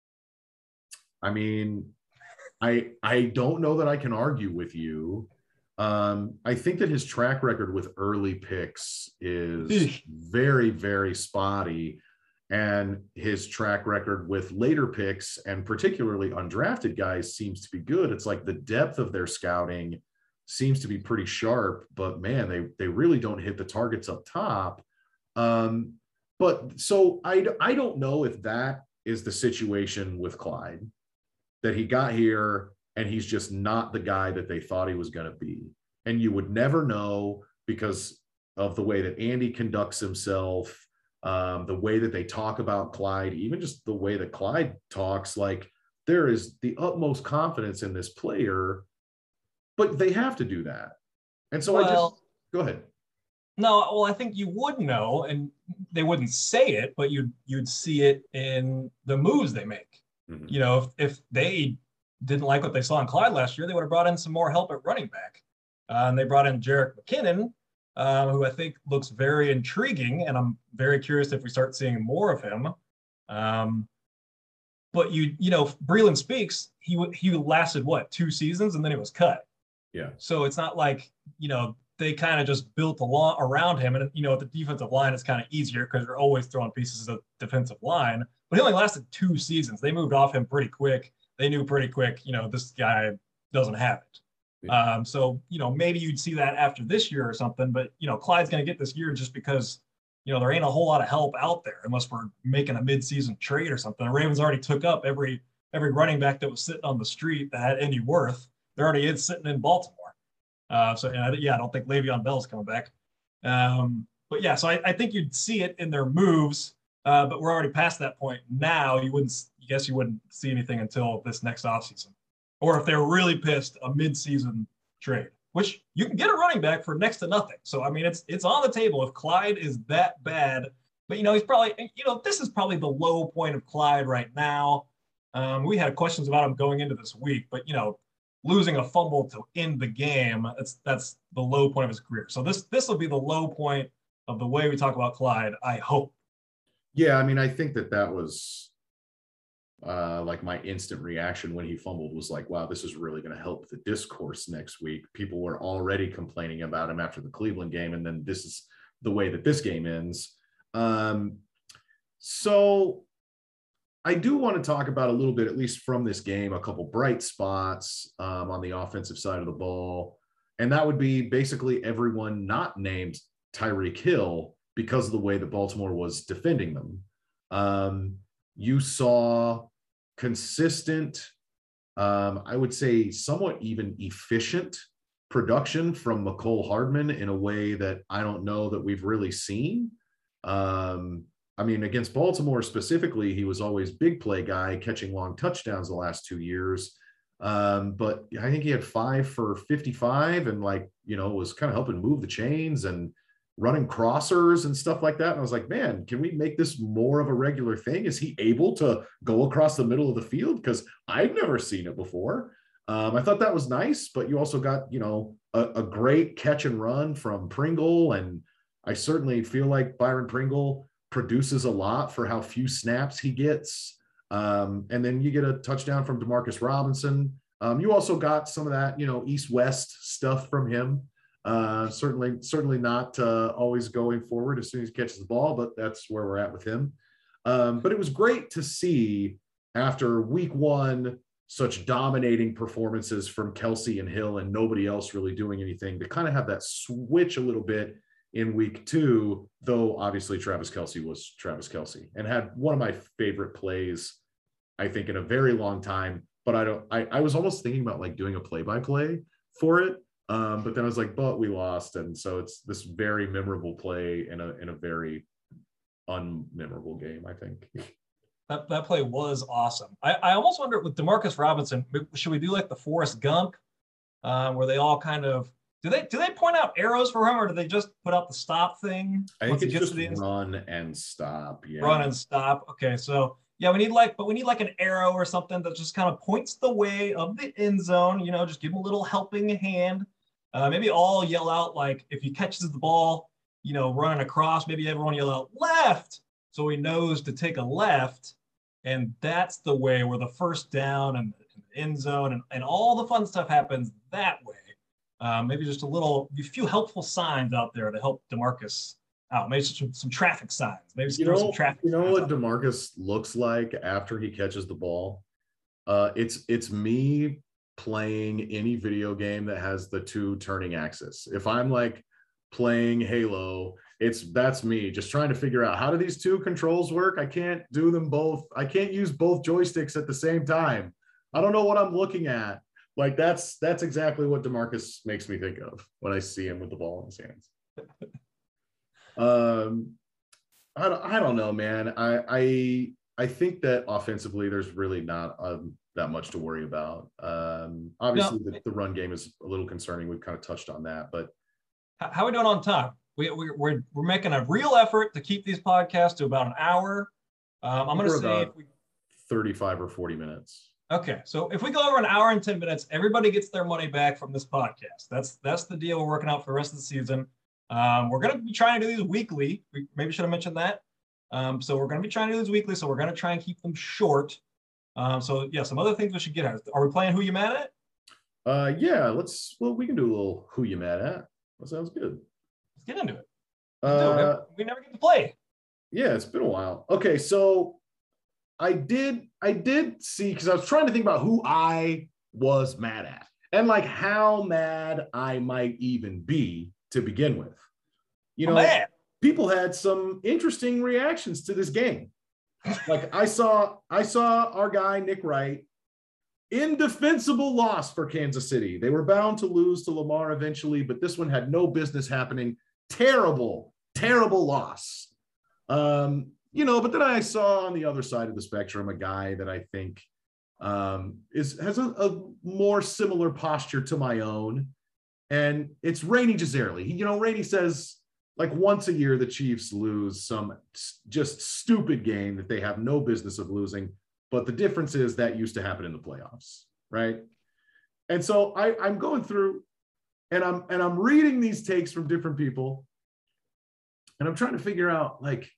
I mean, I I don't know that I can argue with you. Um, I think that his track record with early picks is Eesh. very, very spotty. And his track record with later picks and particularly undrafted guys seems to be good. It's like the depth of their scouting seems to be pretty sharp, but man, they they really don't hit the targets up top. Um, but so I, I don't know if that is the situation with Clyde, that he got here and he's just not the guy that they thought he was going to be. And you would never know because of the way that Andy conducts himself, um, the way that they talk about Clyde, even just the way that Clyde talks. Like, there is the utmost confidence in this player, but they have to do that. And so I Well- just, go ahead. No, well, I think you would know, and they wouldn't say it, but you'd you'd see it in the moves they make. Mhm. You know, if if they didn't like what they saw in Clyde last year, they would have brought in some more help at running back. Uh, and they brought in Jerick McKinnon, uh, who I think looks very intriguing, and I'm very curious if we start seeing more of him. Um, but you you know, Breland Speaks, he he lasted what, two seasons, and then he was cut. Yeah. So it's not like, you know, they kind of just built a lot around him. And, you know, at the defensive line, it's kind of easier because they're always throwing pieces of defensive line. But he only lasted two seasons. They moved off him pretty quick. They knew pretty quick, you know, this guy doesn't have it. Yeah. Um, so, you know, maybe you'd see that after this year or something. But, you know, Clyde's going to get this year just because, you know, there ain't a whole lot of help out there unless we're making a midseason trade or something. The Ravens already took up every every running back that was sitting on the street that had any worth. There already is sitting in Baltimore. Uh, so, and I, yeah, I don't think Le'Veon Bell's coming back. Um, but yeah, so I, I think you'd see it in their moves, uh, but we're already past that point now. You wouldn't, I guess you wouldn't see anything until this next offseason. Or if they're really pissed, a mid-season trade, which you can get a running back for next to nothing. So, I mean, it's it's on the table if Clyde is that bad. But, you know, he's probably, you know, this is probably the low point of Clyde right now. Um, we had questions about him going into this week, but, you know, losing a fumble to end the game, that's that's the low point of his career. So this this will be the low point of the way we talk about Clyde, I hope. Yeah, I mean, I think that that was uh, like my instant reaction when he fumbled was like, wow, this is really going to help the discourse next week. People were already complaining about him after the Cleveland game, and then this is the way that this game ends. Um, so I do want to talk about a little bit, at least from this game, a couple bright spots um, on the offensive side of the ball. And that would be basically everyone not named Tyreek Hill because of the way that Baltimore was defending them. Um, you saw consistent, um, I would say somewhat even efficient production from Mecole Hardman in a way that I don't know that we've really seen. Um, I mean, against Baltimore specifically, he was always big play guy, catching long touchdowns the last two years. Um, but I think he had five for fifty-five and, like, you know, was kind of helping move the chains and running crossers and stuff like that. And I was like, man, can we make this more of a regular thing? Is he able to go across the middle of the field? Because I've never seen it before. Um, I thought that was nice, but you also got, you know, a, a great catch and run from Pringle. And I certainly feel like Byron Pringle produces a lot for how few snaps he gets. Um, and then you get a touchdown from Demarcus Robinson. Um, you also got some of that, you know, East-West stuff from him. Uh, certainly, certainly not uh, always going forward as soon as he catches the ball, but that's where we're at with him. Um, but it was great to see after week one, such dominating performances from Kelce and Hill and nobody else really doing anything, to kind of have that switch a little bit in week two, though obviously Travis Kelce was Travis Kelce and had one of my favorite plays, I think, in a very long time. But I don't, I, I was almost thinking about like doing a play-by-play for it. Um, but then I was like, but we lost. And so it's this very memorable play in a, in a very unmemorable game, I think. That, that play was awesome. I, I almost wonder with Demarcus Robinson, should we do like the Forrest Gump, um, where they all kind of, do they do they point out arrows for him, or do they just put out the stop thing? I think once he it's gets just to the end? run and stop. Yeah. Run and stop. Okay, so yeah, we need like, but we need like an arrow or something that just kind of points the way of the end zone. You know, just give him a little helping hand. Uh, maybe all yell out like if he catches the ball, you know, running across. Maybe everyone yell out left, so he knows to take a left, and that's the way where the first down and the end zone and, and all the fun stuff happens that way. Um, maybe just a little, a few helpful signs out there to help DeMarcus out. Maybe some, some traffic signs. Maybe You throw know, some traffic you know signs what out. DeMarcus looks like after he catches the ball? Uh, it's it's me playing any video game that has the two turning axis. If I'm like playing Halo, it's that's me just trying to figure out, how do these two controls work? I can't do them both. I can't use both joysticks at the same time. I don't know what I'm looking at. Like that's that's exactly what DeMarcus makes me think of when I see him with the ball in his hands. um, I don't, I don't know, man. I I I think that offensively, there's really not um, that much to worry about. Um, obviously, No. the, the run game is a little concerning. We've kind of touched on that, but How, how are we doing on time? We, we, we're, we're making a real effort to keep these podcasts to about an hour. Um, I'm going to we're say, about if we, thirty-five or forty minutes. okay, so if we go over an hour and ten minutes, everybody gets their money back from this podcast. That's that's the deal we're working out for the rest of the season. Um, we're going to be trying to do these weekly. We maybe should have mentioned that. Um, so we're going to be trying to do these weekly. So we're going to try and keep them short. Um, so yeah, some other things we should get at. Are we playing Who You Mad At? Uh, yeah, let's. Well, we can do a little Who You Mad At. That sounds good. Let's get into it. Uh, No, we never get to play. yeah, it's been a while. Okay, so I did I did see, because I was trying to think about who I was mad at and like how mad I might even be to begin with. You know, I'm mad. people had some interesting reactions to this game. Like I saw I saw our guy Nick Wright, indefensible loss for Kansas City. They were bound to lose to Lamar eventually, but this one had no business happening. Terrible, terrible loss. Um, you know, but then I saw on the other side of the spectrum a guy that I think um, is has a, a more similar posture to my own, and it's Rainey Gisarelli. He, you know, Rainey says like once a year the Chiefs lose some just stupid game that they have no business of losing, but the difference is that used to happen in the playoffs, right? And so I, I'm going through and I'm and I'm reading these takes from different people, and I'm trying to figure out like,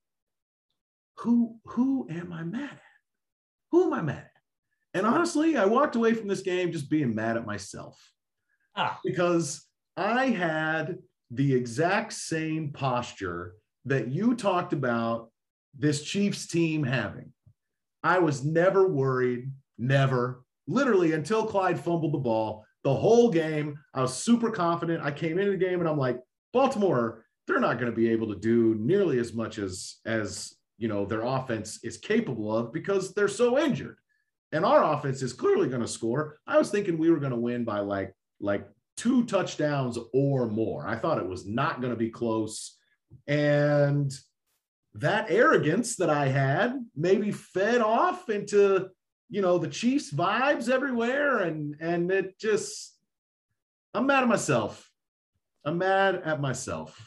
Who who am I mad at? Who am I mad at? And honestly, I walked away from this game just being mad at myself Ah, because I had the exact same posture that you talked about this Chiefs team having. I was never worried, never, literally until Clyde fumbled the ball. The whole game, I was super confident. I came into the game and I'm like, Baltimore, they're not going to be able to do nearly as much as as you know, their offense is capable of because they're so injured. And our offense is clearly going to score. I was thinking we were going to win by like, like two touchdowns or more. I thought it was not going to be close. And that arrogance that I had maybe fed off into, you know, the Chiefs vibes everywhere. And, and it just, I'm mad at myself. I'm mad at myself.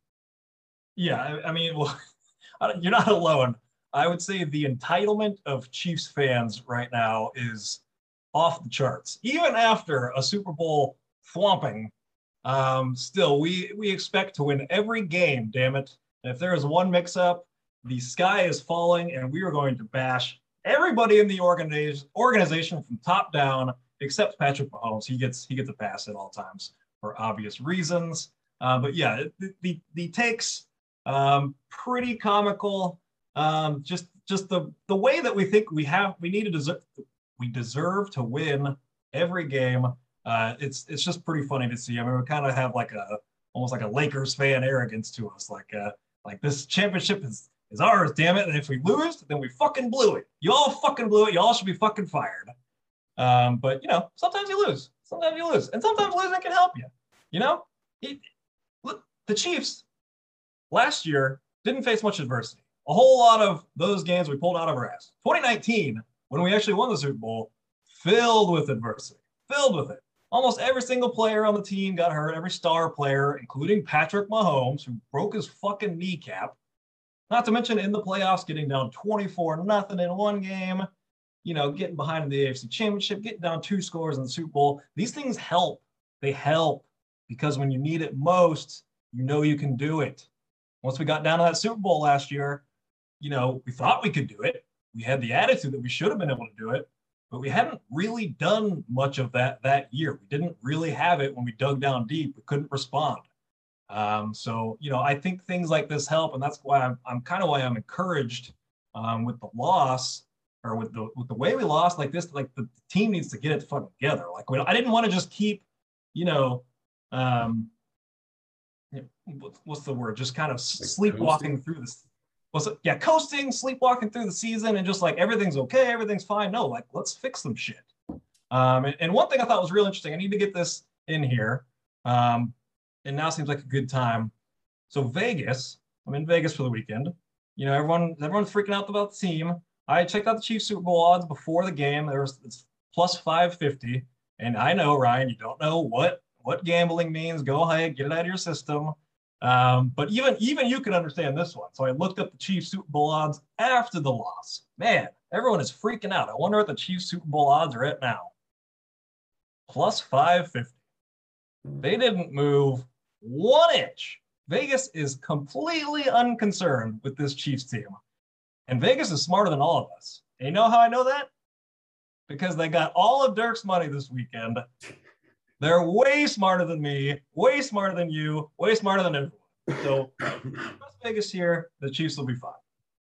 yeah, I, I mean, well, you're not alone. I would say the entitlement of Chiefs fans right now is off the charts. Even after a Super Bowl thwomping, um, still, we, we expect to win every game, damn it. And if there is one mix-up, the sky is falling, and we are going to bash everybody in the organiz- organization from top down, except Patrick Mahomes. He gets he gets a pass at all times for obvious reasons. Uh, but yeah, the, the, the takes, um, pretty comical. Um, just just the the way that we think we have we need to deserve we deserve to win every game. Uh, it's it's just pretty funny to see. I mean, we kind of have like a almost like a Lakers fan arrogance to us, like uh, like this championship is is ours, damn it. And if we lose, then we fucking blew it. You all fucking blew it. You all should be fucking fired. Um, but you know, sometimes you lose. Sometimes you lose, and sometimes losing can help you. You know, it, look, the Chiefs last year didn't face much adversity. A whole lot of those games we pulled out of our ass. twenty nineteen, when we actually won the Super Bowl, filled with adversity, filled with it. Almost every single player on the team got hurt, every star player, including Patrick Mahomes, who broke his fucking kneecap. Not to mention in the playoffs, getting down twenty-four nothing in one game, you know, getting behind in the A F C Championship, getting down two scores in the Super Bowl. These things help. They help because when you need it most, you know you can do it. Once we got down to that Super Bowl last year, you know, we thought we could do it. We had the attitude that we should have been able to do it. but we hadn't really done much of that that year. We didn't really have it when we dug down deep. We couldn't respond. Um, so, you know, I think things like this help, and that's why I'm, I'm kind of why I'm encouraged um, with the loss or with the with the way we lost like this. Like the team needs to get it fucking together. Like we, I didn't want to just keep, you know, um, what's the word? Just kind of like sleepwalking coasting? through this. What's it? Yeah, coasting, sleepwalking through the season, and just like everything's okay, everything's fine. No, like let's fix some shit. Um, and, and one thing I thought was real interesting. I need to get this in here. Um, and now seems like a good time. So Vegas, I'm in Vegas for the weekend. You know, everyone, everyone's freaking out about the team. I checked out the Chiefs Super Bowl odds before the game. There was it's plus five fifty. And I know, Ryan, you don't know what what gambling means. Go ahead, get it out of your system. Um, but even even you can understand this one. So I looked up the Chiefs Super Bowl odds after the loss. Man, everyone is freaking out. I wonder what the Chiefs Super Bowl odds are at now. Plus five fifty. They didn't move one inch. Vegas is completely unconcerned with this Chiefs team. And Vegas is smarter than all of us. And you know how I know that? Because they got all of Dirk's money this weekend. They're way smarter than me, way smarter than you, way smarter than everyone. So Las Vegas here, the Chiefs will be fine.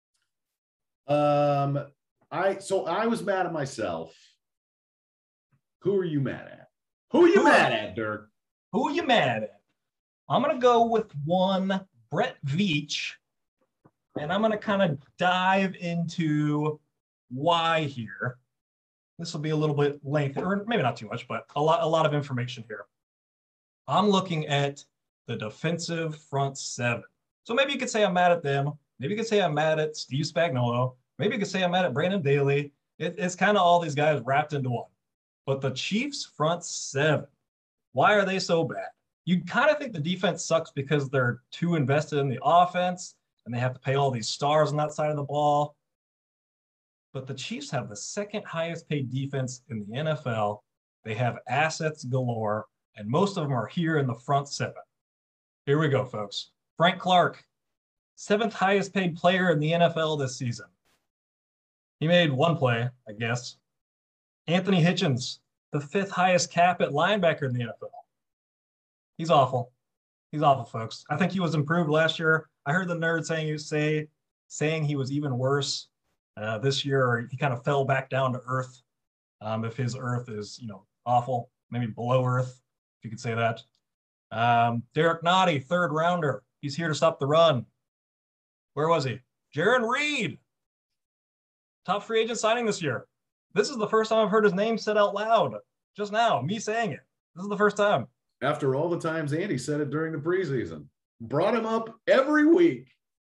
Um, I so I was mad at myself. Who are you mad at? Who are you Who mad are, at, Dirk? Who are you mad at? I'm gonna go with one Brett Veach, and I'm gonna kind of dive into why here. This will be a little bit lengthy, or maybe not too much, but a lot, a lot of information here. I'm looking at the defensive front seven. So maybe you could say I'm mad at them. Maybe you could say I'm mad at Steve Spagnuolo. Maybe you could say I'm mad at Brandon Daly. It, it's kind of all these guys wrapped into one. But the Chiefs front seven, why are they so bad? You kind of think the defense sucks because they're too invested in the offense and they have to pay all these stars on that side of the ball. But the Chiefs have the second highest paid defense in the N F L. They have assets galore, and most of them are here in the front seven. Here we go, folks. Frank Clark, seventh highest paid player in the N F L this season. He made one play, I guess. Anthony Hitchens, the fifth highest cap at linebacker in the N F L. He's awful. He's awful, folks. I think he was improved last year. I heard the nerd saying you say saying he was even worse uh, this year, or he kind of fell back down to earth. Um, if his earth is, you know, awful, maybe below earth, if you could say that. Um, Derek Nottie, third rounder. He's here to stop the run. Where was he? Jaron Reed, top free agent signing this year. This is the first time I've heard his name said out loud. Just now, me saying it. This is the first time. After all the times Andy said it during the preseason. Brought him up every week.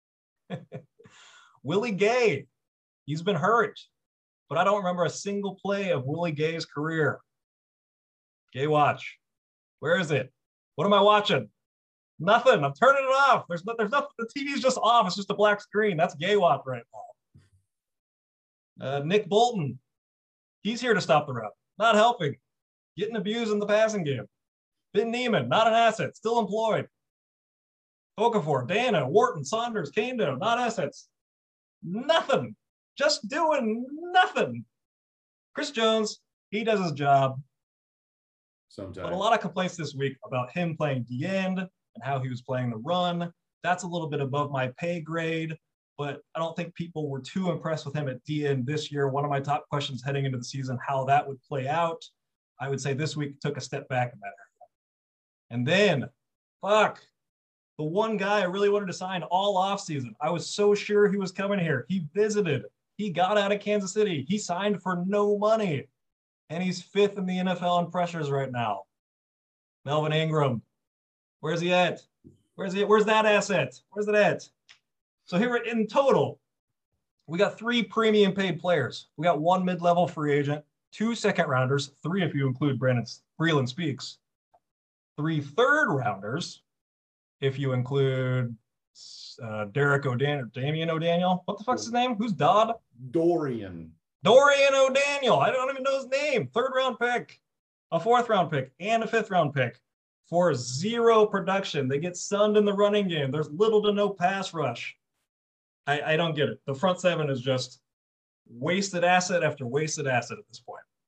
Willie Gay. He's been hurt. But I don't remember a single play of Willie Gay's career. Gay watch. Where is it? What am I watching? Nothing. I'm turning it off. There's no, there's nothing. The T V's just off. It's just a black screen. That's Gay watch right now. Uh, Nick Bolton. He's here to stop the run. Not helping. Getting abused in the passing game. Ben Neiman, not an asset, still employed. Okafor, Dana, Wharton, Saunders, Kando, not assets. Nothing. Just doing nothing. Chris Jones, he does his job. Sometimes. But a lot of complaints this week about him playing D end and how he was playing the run. That's a little bit above my pay grade, but I don't think people were too impressed with him at D end this year. One of my top questions heading into the season, how that would play out. I would say this week took a step back in that area. And then, fuck, the one guy I really wanted to sign all offseason. I was so sure he was coming here. He visited. He got out of Kansas City. He signed for no money. And he's fifth in the N F L in pressures right now. Melvin Ingram. Where's he at? Where's he at? Where's that asset? Where's it at? So here in total, we got three premium paid players. We got one mid-level free agent, two second rounders, three if you include Brandon Breeland Speaks. Three third rounders, if you include uh, Derek O'Daniel, Damian O'Daniel. What the fuck's his name? Who's Dodd? Dorian. Dorian O'Daniel. I don't even know his name. Third round pick, a fourth round pick, and a fifth round pick for zero production. They get sunned in the running game. There's little to no pass rush. I, I don't get it. The front seven is just wasted asset after wasted asset at this point.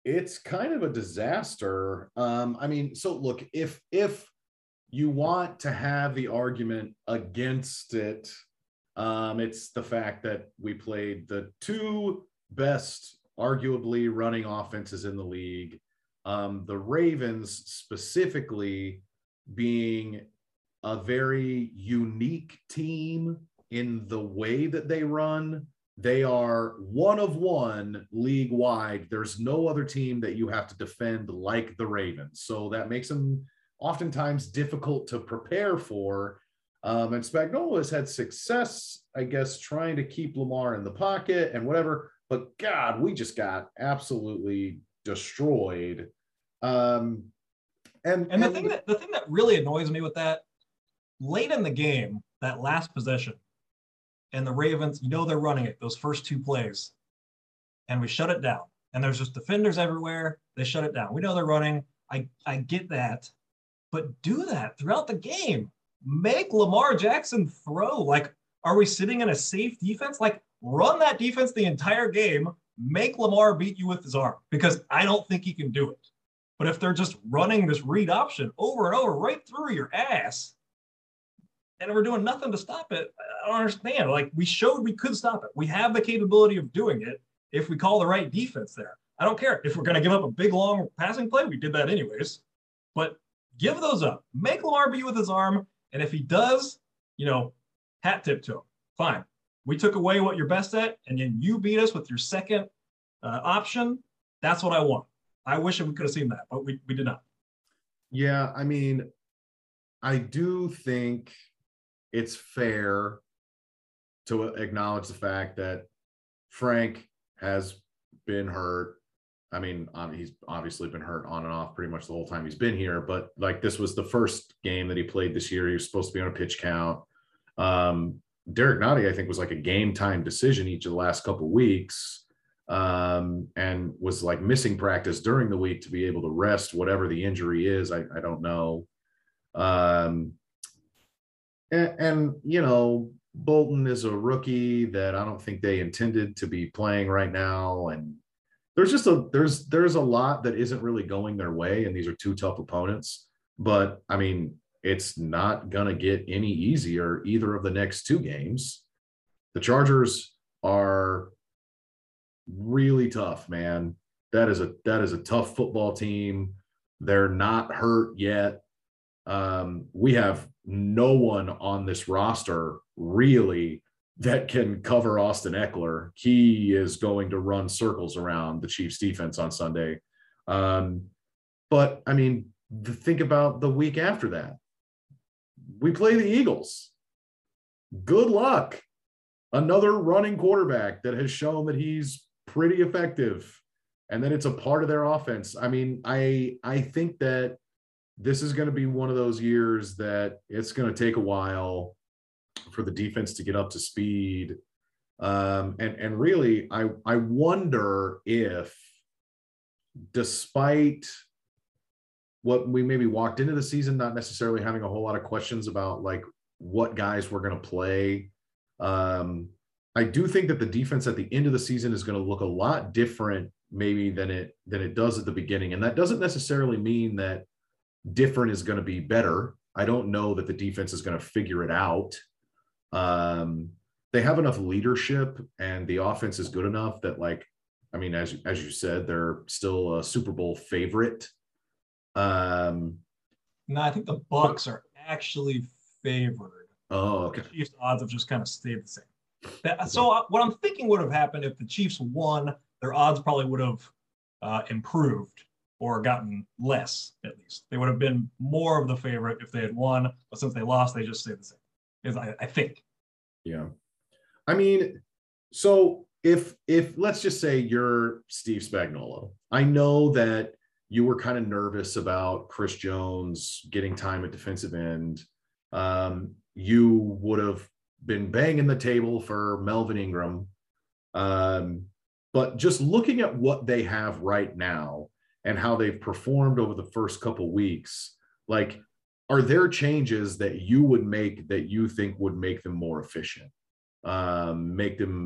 it's kind of a disaster. Um, I mean, so look, if if you want to have the argument against it, um, it's the fact that we played the two best, arguably, running offenses in the league. Um, the Ravens specifically being a very unique team in the way that they run. They are one of one league wide. There's no other team that you have to defend like the Ravens. So that makes them oftentimes difficult to prepare for. Um, and Spagnuolo has had success, I guess, trying to keep Lamar in the pocket and whatever. But God, we just got absolutely destroyed. Um, and And the and, thing that the thing that really annoys me with that, late in the game, that last possession, and the Ravens, you know, they're running it, those first two plays, and we shut it down. And there's just defenders everywhere. They shut it down. We know they're running. I, I get that. But do that throughout the game. Make Lamar Jackson throw. Like, are we sitting in a safe defense? Like, run that defense the entire game. Make Lamar beat you with his arm, because I don't think he can do it. But if they're just running this read option over and over right through your ass, and we're doing nothing to stop it, I don't understand. Like, we showed we could stop it. We have the capability of doing it if we call the right defense there. I don't care. If we're going to give up a big, long passing play, we did that anyways. But give those up. Make Lamar beat with his arm. And if he does, you know, hat tip to him. Fine. We took away what you're best at, and then you beat us with your second uh, option. That's what I want. I wish we could have seen that, but we, we did not. yeah, I mean, I do think it's fair to acknowledge the fact that Frank has been hurt. I mean, um, he's obviously been hurt on and off pretty much the whole time he's been here, but like, this was the first game that he played this year. He was supposed to be on a pitch count. Um, Derek Nottie, I think, was like a game time decision each of the last couple of weeks, um, and was like missing practice during the week to be able to rest whatever the injury is. I, I don't know. Um, and, and, you know, Bolton is a rookie that I don't think they intended to be playing right now. And there's just a, there's, there's a lot that isn't really going their way. And these are two tough opponents, but I mean, it's not going to get any easier either of the next two games. The Chargers are really tough, man. That is a, that is a tough football team. They're not hurt yet. Um, we have no one on this roster really that can cover Austin Eckler. He is going to run circles around the Chiefs defense on Sunday. Um, but I mean, think about the week after that. We play the Eagles. Good luck. Another running quarterback that has shown that he's pretty effective, and that it's a part of their offense. I mean, I I think that this is going to be one of those years that it's going to take a while for the defense to get up to speed. Um, and, and really, I, I wonder if, despite what we maybe walked into the season, not necessarily having a whole lot of questions about like what guys we're going to play, um, I do think that the defense at the end of the season is going to look a lot different maybe than it than it does at the beginning. And that doesn't necessarily mean that different is going to be better. I don't know that the defense is going to figure it out. Um, they have enough leadership, and the offense is good enough that, like, I mean, as, as you said, they're still a Super Bowl favorite. Um, No, I think the Bucks are actually favored. oh, okay. The Chiefs' odds have just kind of stayed the same. That, so uh, what I'm thinking would have happened if the Chiefs won, their odds probably would have uh, improved or gotten less, at least. They would have been more of the favorite if they had won, but since they lost, they just stayed the same, is I, I think. Yeah. I mean, so if, if let's just say you're Steve Spagnuolo, I know that you were kind of nervous about Chris Jones getting time at defensive end. Um, you would have been banging the table for Melvin Ingram. Um, but just looking at what they have right now and how they've performed over the first couple weeks, like, are there changes that you would make that you think would make them more efficient, um, make them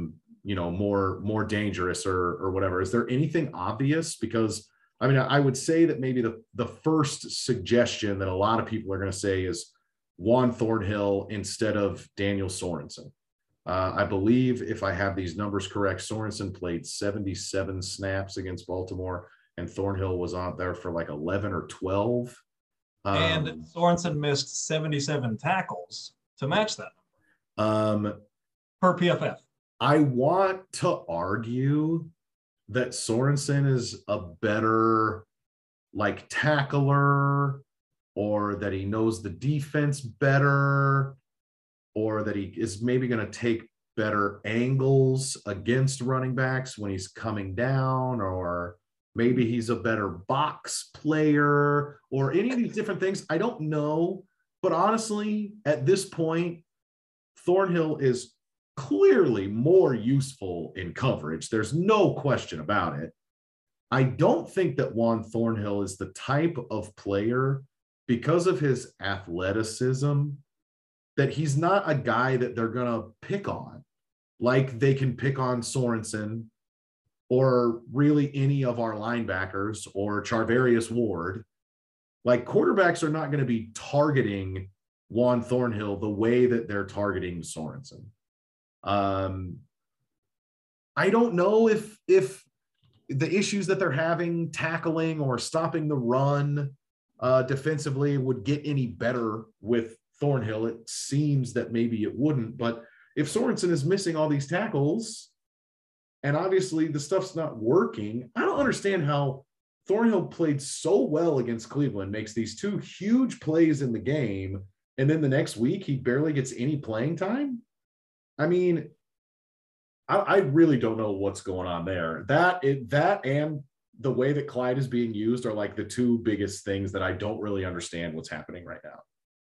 you know, more more dangerous or or whatever. Is there anything obvious? Because I mean, I would say that maybe the the first suggestion that a lot of people are going to say is Juan Thornhill instead of Daniel Sorensen. Uh, I believe, if I have these numbers correct, Sorensen played seventy-seven snaps against Baltimore, and Thornhill was out there for like eleven or twelve. Um, and Sorensen missed seventy-seven tackles to match that number um, per P F F. I want to argue that Sorensen is a better like tackler, or that he knows the defense better, or that he is maybe going to take better angles against running backs when he's coming down, or maybe he's a better box player, or any of these different things. I don't know. But honestly, at this point, Thornhill is clearly more useful in coverage. There's no question about it. I don't think that Juan Thornhill is the type of player, because of his athleticism, that he's not a guy that they're going to pick on like they can pick on Sorensen or really any of our linebackers or Charvarius Ward. Like, quarterbacks are not going to be targeting Juan Thornhill the way that they're targeting Sorensen. Um, I don't know if if the issues that they're having tackling or stopping the run uh, defensively would get any better with Thornhill. It seems that maybe it wouldn't, but if Sorensen is missing all these tackles and obviously the stuff's not working, I don't understand how Thornhill played so well against Cleveland, makes these two huge plays in the game, and then the next week he barely gets any playing time. I mean, I, I really don't know what's going on there. That it, that and the way that Clyde is being used are like the two biggest things that I don't really understand what's happening right now.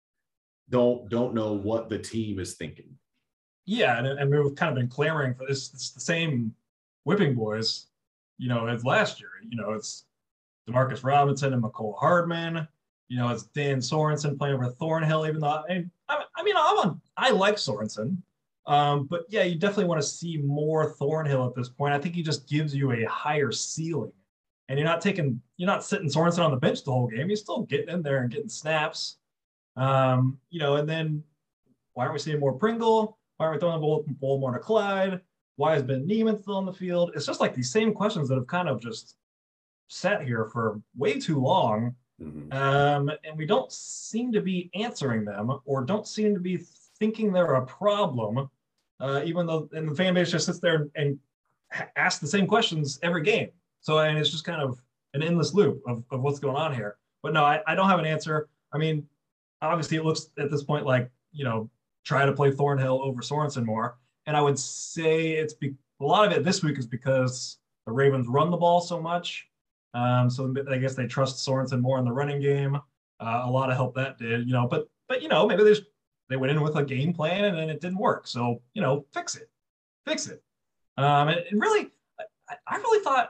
Don't don't know what the team is thinking. Yeah, and, and we've kind of been clamoring for this. It's the same whipping boys, you know, as last year. You know, it's Demarcus Robinson and McCole Hardman. You know, it's Dan Sorensen playing over Thornhill. Even though I, I, I mean, I'm on. I like Sorensen, um, but yeah, you definitely want to see more Thornhill at this point. I think he just gives you a higher ceiling, and you're not taking, you're not sitting Sorensen on the bench the whole game. He's still getting in there and getting snaps. Um, you know, and then why aren't we seeing more Pringle? Why aren't we throwing the ball, ball more to Clyde? Why has Ben Neiman still on the field? It's just like these same questions that have kind of just sat here for way too long. Mm-hmm. Um, and we don't seem to be answering them, or don't seem to be thinking they're a problem, uh, even though and the fan base just sits there and asks the same questions every game. So, and it's just kind of an endless loop of, of what's going on here. But no, I, I don't have an answer. I mean, obviously it looks at this point like, you know, try to play Thornhill over Sorensen more. And I would say it's be, a lot of it this week is because the Ravens run the ball so much. Um, so I guess they trust Sorensen more in the running game. Uh, a lot of help that did, you know, but, but, you know, maybe there's, they went in with a game plan and then it didn't work. So, you know, fix it, fix it. Um, and, and really, I, I really thought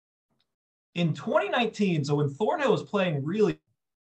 in twenty nineteen, so when Thornhill was playing really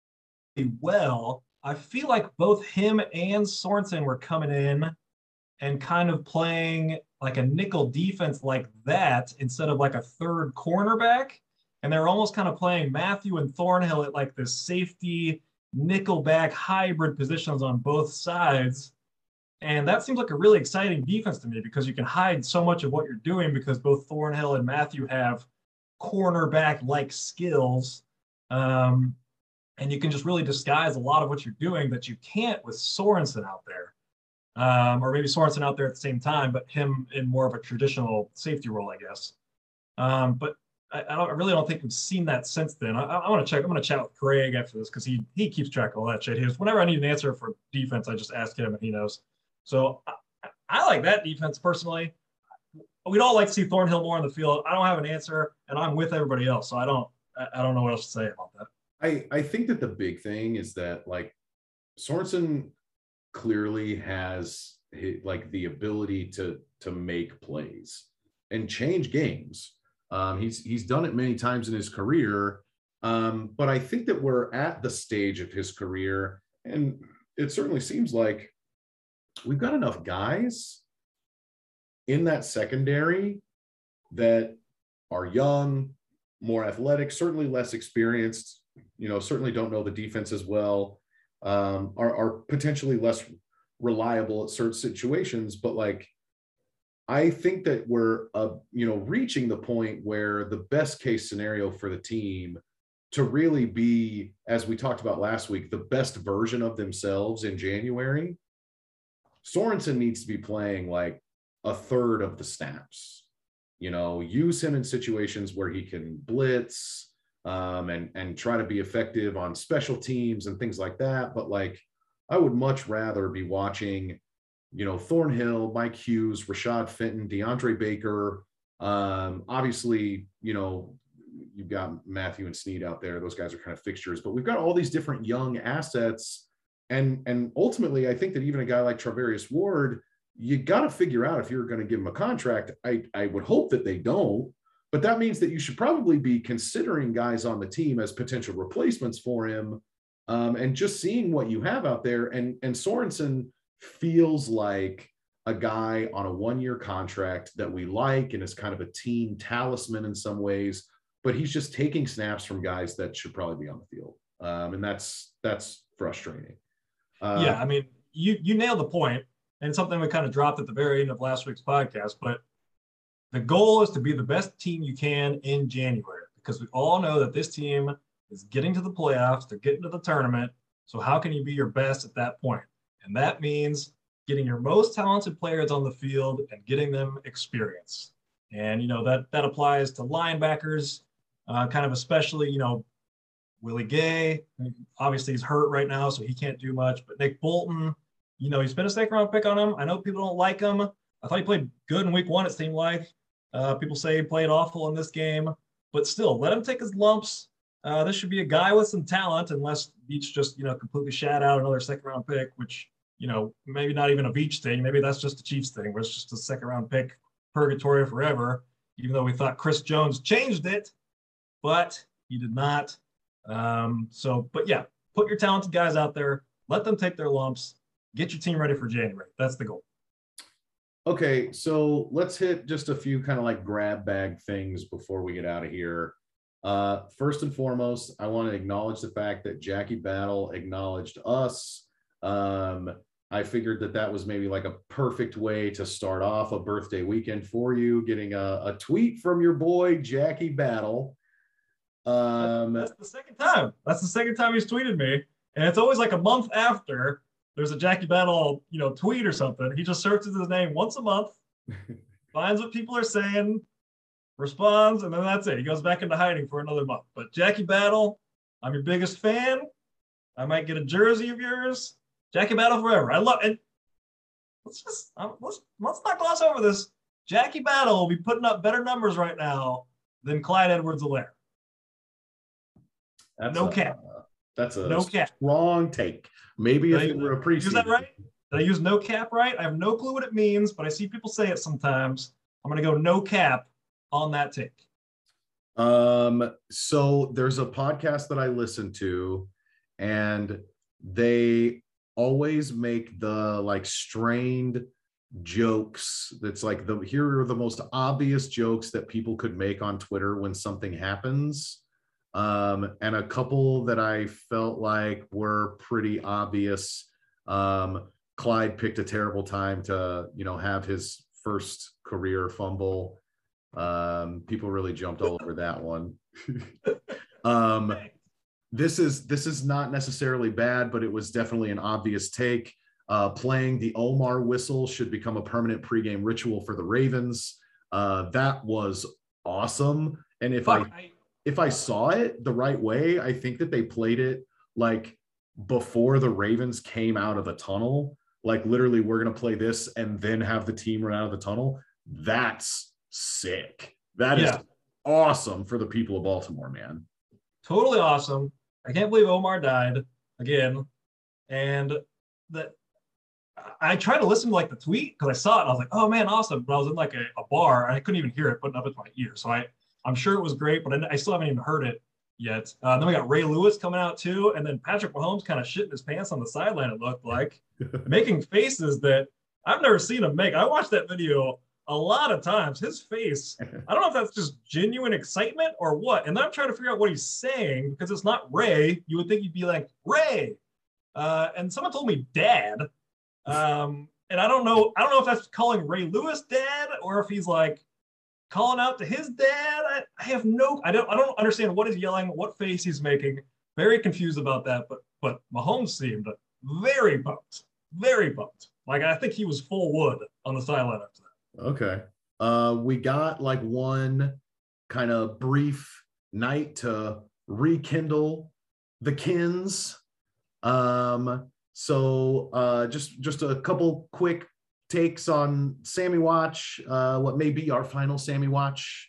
well, I feel like both him and Sorensen were coming in and kind of playing like a nickel defense like that instead of like a third cornerback. And they're almost kind of playing Matthew and Thornhill at like this safety nickelback hybrid positions on both sides. And that seems like a really exciting defense to me because you can hide so much of what you're doing because both Thornhill and Matthew have cornerback-like skills. Um, and you can just really disguise a lot of what you're doing that you can't with Sorensen out there. Um, or maybe Sorensen out there at the same time, but him in more of a traditional safety role, I guess. Um, but I, I, don't, I really don't think we've seen that since then. I, I want to check. I'm going to chat with Craig after this because he he keeps track of all that shit. He was, whenever I need an answer for defense, I just ask him and he knows. So I, I like that defense personally. We'd all like to see Thornhill more on the field. I don't have an answer, and I'm with everybody else, so I don't I, I don't know what else to say about that. I, I think that the big thing is that, like, Sorensen clearly has like the ability to to make plays and change games. Um, he's he's done it many times in his career, um, but I think that we're at the stage of his career, and it certainly seems like we've got enough guys in that secondary that are young, more athletic, certainly less experienced, you know, certainly don't know the defense as well, um, are, are potentially less reliable at certain situations. But like, I think that we're, uh, you know, reaching the point where the best case scenario for the team to really be, as we talked about last week, the best version of themselves in January, Sorensen needs to be playing like a third of the snaps. You know, use him in situations where he can blitz um, and, and try to be effective on special teams and things like that. But like, I would much rather be watching, you know, Thornhill, Mike Hughes, Rashad Fenton, DeAndre Baker. Um, obviously, you know, you've got Matthew and Snead out there. Those guys are kind of fixtures, but we've got all these different young assets. And, and ultimately, I think that even a guy like Travarius Ward, you got to figure out if you're going to give him a contract. I, I would hope that they don't, but that means that you should probably be considering guys on the team as potential replacements for him, um, and just seeing what you have out there. And, and Sorensen feels like a guy on a one-year contract that we like and is kind of a team talisman in some ways, but he's just taking snaps from guys that should probably be on the field. Um, and that's, that's frustrating. Uh, yeah. I mean, you, you nailed the point. And something we kind of dropped at the very end of last week's podcast, but the goal is to be the best team you can in January, because we all know that this team is getting to the playoffs, they're getting to the tournament. So how can you be your best at that point? And that means getting your most talented players on the field and getting them experience. And, you know, that, that applies to linebackers, uh, kind of especially, you know, Willie Gay, obviously he's hurt right now, so he can't do much, but Nick Bolton, you know, he's been a second round pick on him. I know people don't like him. I thought he played good in week one, it seemed like. Uh, people say he played awful in this game, but still, let him take his lumps. Uh, this should be a guy with some talent, unless Beach just, you know, completely shat out another second round pick, which, you know, maybe not even a Beach thing. Maybe that's just a Chiefs thing, where it's just a second round pick purgatory forever, even though we thought Chris Jones changed it, but he did not. Um, so, but yeah, put your talented guys out there, let them take their lumps. Get your team ready for January. That's the goal. Okay, so let's hit just a few kind of like grab bag things before we get out of here. Uh, first and foremost, I want to acknowledge the fact that Jackie Battle acknowledged us. Um, I figured that that was maybe like a perfect way to start off a birthday weekend for you, getting a, a tweet from your boy, Jackie Battle. Um, That's the second time. That's the second time he's tweeted me. And it's always like a month after there's a Jackie Battle, you know, tweet or something. He just searches his name once a month, finds what people are saying, responds, and then that's it. He goes back into hiding for another month. But Jackie Battle, I'm your biggest fan. I might get a jersey of yours. Jackie Battle forever. I love it. Let's just um, let's let's not gloss over this. Jackie Battle will be putting up better numbers right now than Clyde Edwards-Helaire. No a, cap. Uh, that's a no cap. strong take. Maybe if Did it I were a preseason. Use that right? Did I use no cap right? I have no clue what it means, but I see people say it sometimes. I'm going to go no cap on that take. Um, so there's a podcast that I listen to, and they always make the like strained jokes. That's like the here are the most obvious jokes that people could make on Twitter when something happens. Um, and a couple that I felt like were pretty obvious. Um, Clyde picked a terrible time to, you know, have his first career fumble. Um, people really jumped all over that one. um, this is this is not necessarily bad, but it was definitely an obvious take. Uh, playing the Omar whistle should become a permanent pregame ritual for the Ravens. Uh, that was awesome. And if Fuck, I, I if I saw it the right way, I think that they played it like before the Ravens came out of the tunnel. Like literally, we're going to play this and then have the team run out of the tunnel. That's sick. That is Yeah. awesome for the people of Baltimore, man. Totally awesome. I can't believe Omar died again. And that I tried to listen to like the tweet because I saw it and I was like, oh man, awesome. But I was in like a, a bar and I couldn't even hear it putting up with my ear. So I, I'm sure it was great, but I, I still haven't even heard it yet. Uh, then we got Ray Lewis coming out too. And then Patrick Mahomes kind of shitting his pants on the sideline, it looked like, making faces that I've never seen him make. I watched that video a lot of times. His face, I don't know if that's just genuine excitement or what. And then I'm trying to figure out what he's saying because it's not Ray. You would think he'd be like, Ray. Uh, and someone told me dad. Um, and I don't know, I don't know if that's calling Ray Lewis dad or if he's like calling out to his dad. I, I have no, I don't, I don't understand what he's yelling, what face he's making. Very confused about that. But, but Mahomes seemed very pumped, very pumped. Like, I think he was full wood on the sideline after that. Okay. Uh, we got like one kind of brief night to rekindle the kins. Um, so uh, just just a couple quick takes on Sammy Watch, uh, what may be our final Sammy Watch.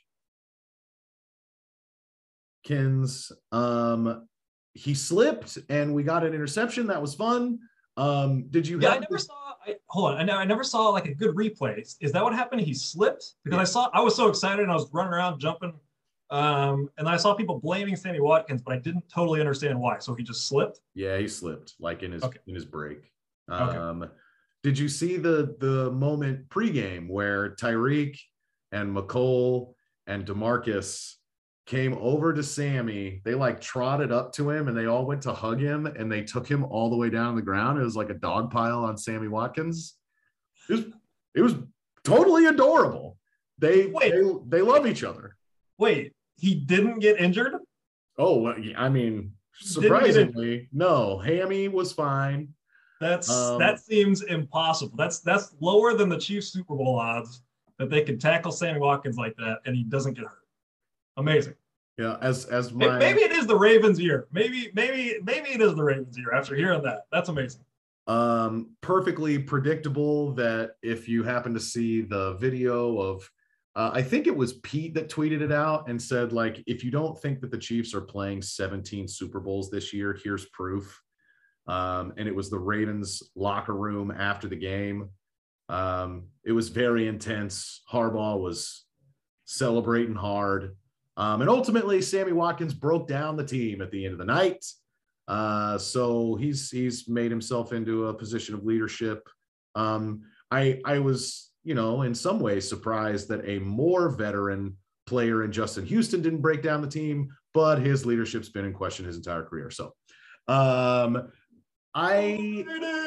Kins, um, he slipped and we got an interception. That was fun. Um, did you? Yeah, have I never saw. I, hold on, I, know, I never saw like a good replay. Is that what happened? He slipped because I saw. I was so excited and I was running around jumping, um, and I saw people blaming Sammy Watkins, but I didn't totally understand why. So he just slipped. Yeah, he slipped like in his okay. in his break. Okay. Um, did you see the the moment pregame where Tyreek and McCole and DeMarcus came over to Sammy? They like trotted up to him and they all went to hug him and they took him all the way down to the ground. It was like a dog pile on Sammy Watkins. It was, it was totally adorable. They, Wait. they they love each other. Wait, he didn't get injured? Oh, well, I mean, surprisingly, no. Hammy was fine. That's Um, that seems impossible. That's that's lower than the Chiefs Super Bowl odds that they could tackle Sammy Watkins like that and he doesn't get hurt. Amazing. Yeah, as as my Maybe it is the Ravens' year. Maybe maybe maybe it is the Ravens' year. After hearing that, that's amazing. um perfectly predictable that if you happen to see the video of uh, I think it was Pete that tweeted it out and said, like, if you don't think that the Chiefs are playing seventeen Super Bowls this year, here's proof. Um, and it was the Ravens locker room after the game. Um, it was very intense. Harbaugh was celebrating hard. Um, and ultimately, Sammy Watkins broke down the team at the end of the night. Uh, so he's he's made himself into a position of leadership. Um, I I was, you know, in some ways surprised that a more veteran player in Justin Houston didn't break down the team, but his leadership's been in question his entire career. So um, I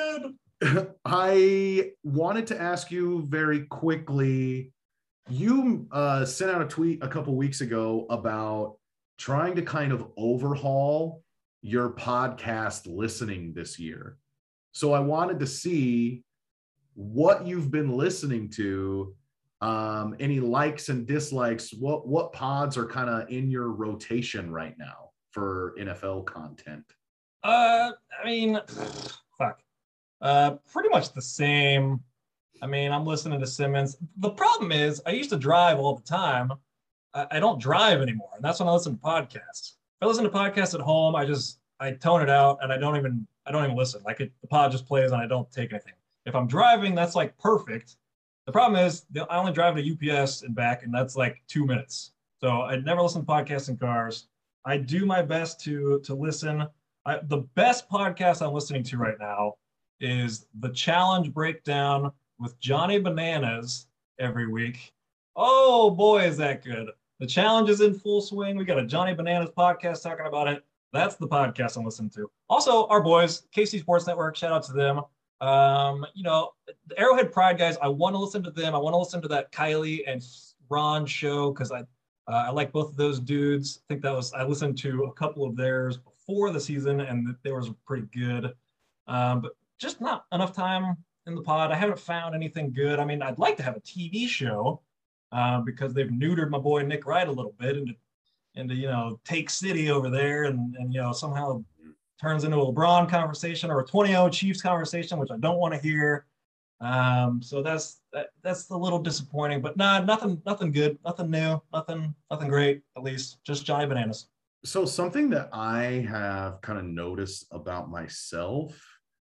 I wanted to ask you very quickly. You uh, sent out a tweet a couple weeks ago about trying to kind of overhaul your podcast listening this year. So I wanted to see what you've been listening to, um, any likes and dislikes, what, what pods are kind of in your rotation right now for N F L content? Uh, I mean, fuck. Uh, pretty much the same. I mean, I'm listening to Simmons. The problem is I used to drive all the time. I, I don't drive anymore. And that's when I listen to podcasts. If I listen to podcasts at home, I just, I tone it out and I don't even, I don't even listen. Like it, the pod just plays and I don't take anything. If I'm driving, that's like perfect. The problem is I only drive to U P S and back and that's like two minutes. So I never listen to podcasts in cars. I do my best to, to listen. I, the best podcast I'm listening to right now is the Challenge Breakdown with Johnny Bananas every week. Oh boy, is that good. The challenge is in full swing. We got a Johnny Bananas podcast talking about it. That's the podcast I'm listening to. Also, our boys, K C Sports Network, shout out to them. Um, you know, the Arrowhead Pride guys, I want to listen to them. I want to listen to that Kylie and Ron show because I uh, I like both of those dudes. I think that was, I listened to a couple of theirs before the season and they was pretty good. Um, but just not enough time in the pod. I haven't found anything good. I mean, I'd like to have a T V show uh, because they've neutered my boy Nick Wright a little bit into, into you know, Take City over there and, and, you know, somehow turns into a LeBron conversation or a twenty oh Chiefs conversation, which I don't want to hear. Um, so that's, that, that's a little disappointing, but nah, nothing, nothing good, nothing new, nothing, nothing great, at least just Johnny Bananas. So something that I have kind of noticed about myself,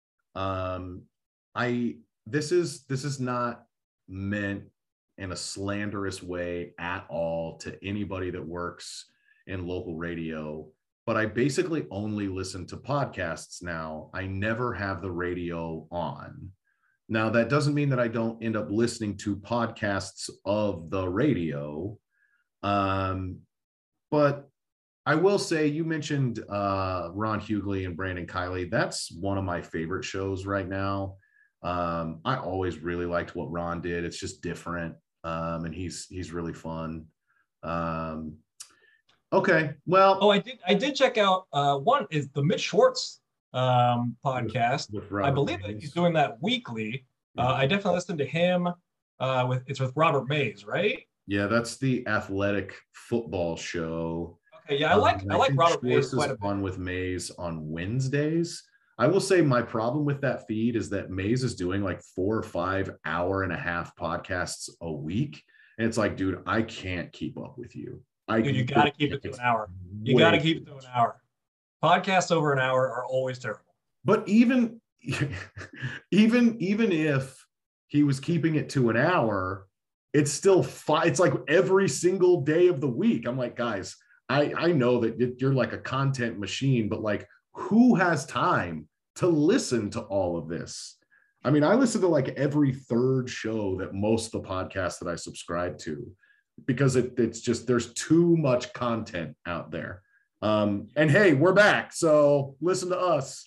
um, I this is this is not meant in a slanderous way at all to anybody that works in local radio, but I basically only listen to podcasts now. I never have the radio on. Now, that doesn't mean that I don't end up listening to podcasts of the radio. Um, but I will say, you mentioned uh, Ron Hughley and Brandon Kiley. That's one of my favorite shows right now. Um, I always really liked what Ron did. It's just different. Um, and he's he's really fun. Um, okay, well. Oh, I did I did check out uh, one is the Mitch Schwartz um, podcast. With, with I Robert believe that Mays. he's doing that weekly. Uh, I definitely listened to him. Uh, with it's with Robert Mays, right? Yeah, that's the athletic football show. Okay, yeah, I like Um, I like think Robert Mays Schwartz quite a is bit. on with Mays on Wednesdays. I will say my problem with that feed is that Mays is doing like four or five hour and a half podcasts a week. And it's like, dude, I can't keep up with you. I Dude, you got to keep it to it's an hour. You way got to keep it too to much. an hour. Podcasts over an hour are always terrible. But even, even, even if he was keeping it to an hour, it's still fine. It's like every single day of the week. I'm like, guys, I, I know that you're like a content machine, but like, who has time to listen to all of this? I mean, I listen to like every third show that most of the podcasts that I subscribe to, because it, it's just, there's too much content out there. Um, and hey, we're back. So listen to us.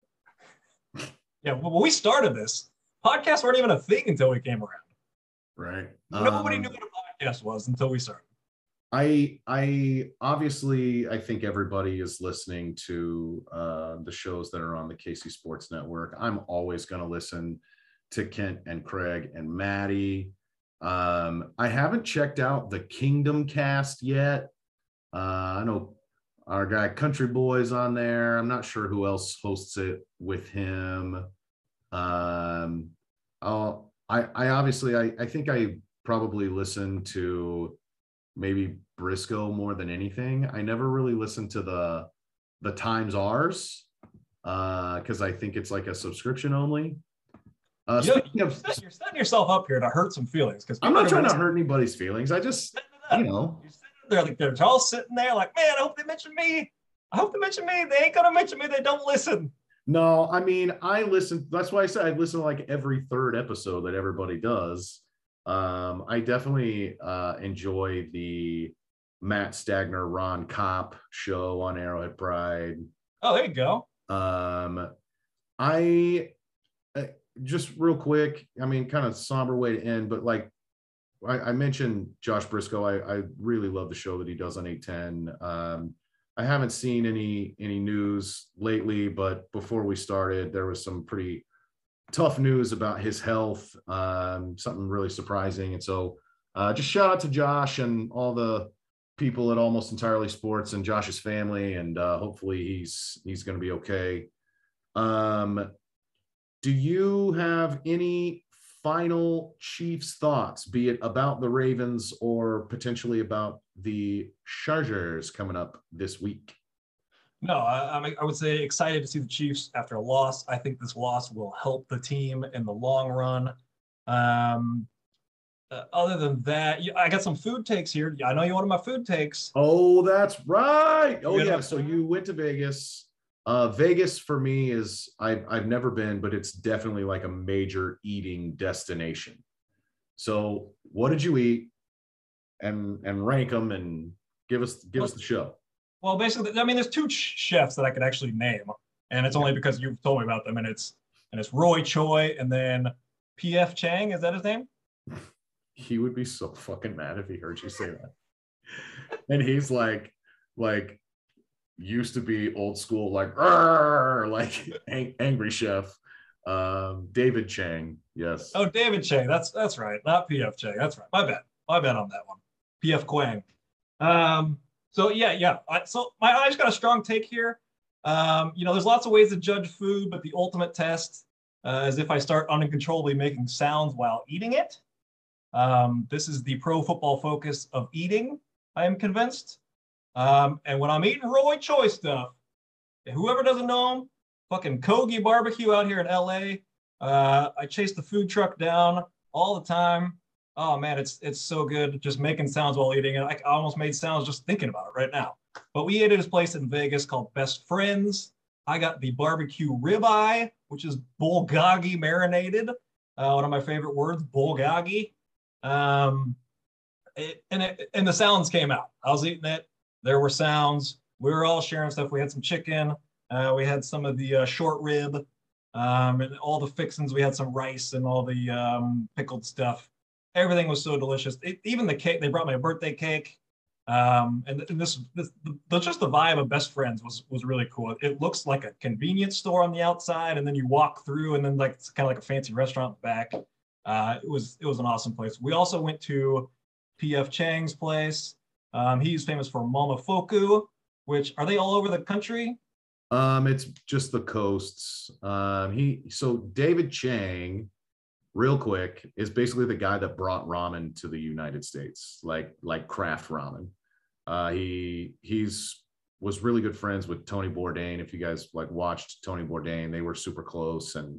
Yeah, well, when we started this, podcasts weren't even a thing until we came around. Right. Nobody Um, knew what a podcast was until we started. I I obviously I think everybody is listening to uh, the shows that are on the K C Sports Network. I'm always going to listen to Kent and Craig and Maddie. Um, I haven't checked out the Kingdom Cast yet. Uh, I know our guy Country Boy's on there. I'm not sure who else hosts it with him. Um, I'll, I I obviously I I think I probably listen to maybe Briscoe more than anything. I never really listened to the the Times R's uh because I think it's like a subscription only. Uh You know, speaking you're, of, setting, you're setting yourself up here to hurt some feelings because I'm not trying to hurt anybody's feelings. I just, you know, You're sitting there like they're all sitting there like, man, I hope they mention me. I hope they mention me. They ain't gonna mention me. They don't listen. no, I mean, I listen. That's why I said I listen to like every third episode that everybody does. Um, I definitely uh enjoy the Matt Stagner, Ron Kopp show on Arrowhead Pride. Oh, there you go. Um, I uh, just real quick, I mean, kind of somber way to end, but like I, I mentioned Josh Briscoe. I, I really love the show that he does on eight ten. Um, I haven't seen any any news lately, but before we started, there was some pretty tough news about his health, um, something really surprising. And so uh, just shout out to Josh and all the people at Almost Entirely Sports and Josh's family, and uh, hopefully he's he's going to be okay. Um, do you have any final Chiefs thoughts, be it about the Ravens or potentially about the Chargers coming up this week? No, I, I'm- I would say excited to see the Chiefs after a loss. I think this loss will help the team in the long run. Um, uh, other than that, yeah, I got some food takes here. I know you wanted my food takes. Oh, that's right. Oh, You know- yeah. So you went to Vegas. Uh, Vegas for me is I've I've never been, but it's definitely like a major eating destination. So what did you eat, and and rank them and give us give us the show. Well, basically, I mean, there's two ch- chefs that I could actually name, and it's only because you've told me about them. And it's and it's Roy Choi and then P F Chang. Is that his name? He would be so fucking mad if he heard you say that. And he's like, like used to be old school, like, "Arr!" like ang- angry chef. Um, David Chang, yes. Oh, David Chang. That's that's right. Not P F Chang. That's right. My bad. My bad on that one. P F Quang. Um. So yeah, yeah. I, so my I just got a strong take here. Um. You know, there's lots of ways to judge food, but the ultimate test uh, is if I start uncontrollably making sounds while eating it. Um. This is the Pro Football Focus of eating. I am convinced. Um. And when I'm eating Roy Choi stuff, whoever doesn't know him, fucking Kogi Barbecue out here in L A. Uh, I chase the food truck down all the time. Oh man, it's it's so good just making sounds while eating it. I almost made sounds just thinking about it right now. But we ate at his place in Vegas called Best Friends. I got the barbecue ribeye, which is bulgogi marinated. Uh, one of my favorite words, bulgogi. Um, it, and it, and the sounds came out. I was eating it. There were sounds. We were all sharing stuff. We had some chicken. Uh, we had some of the uh, short rib, um, and all the fixings. We had some rice and all the um, pickled stuff. Everything was so delicious. It, even the cake. They brought me a birthday cake. Um, and, and this, this the, just the vibe of Best Friends was was really cool. It looks like a convenience store on the outside, and then you walk through, and then like it's kind of like a fancy restaurant back. Uh, it was it was an awesome place. We also went to P F Chang's place. Um, he's famous for Momofuku, which are they all over the country? Um, it's just the coasts. Um, he so David Chang, real quick, is basically the guy that brought ramen to the United States, like like craft ramen. Uh, he he's was really good friends with Tony Bourdain. If you guys like watched Tony Bourdain, they were super close, and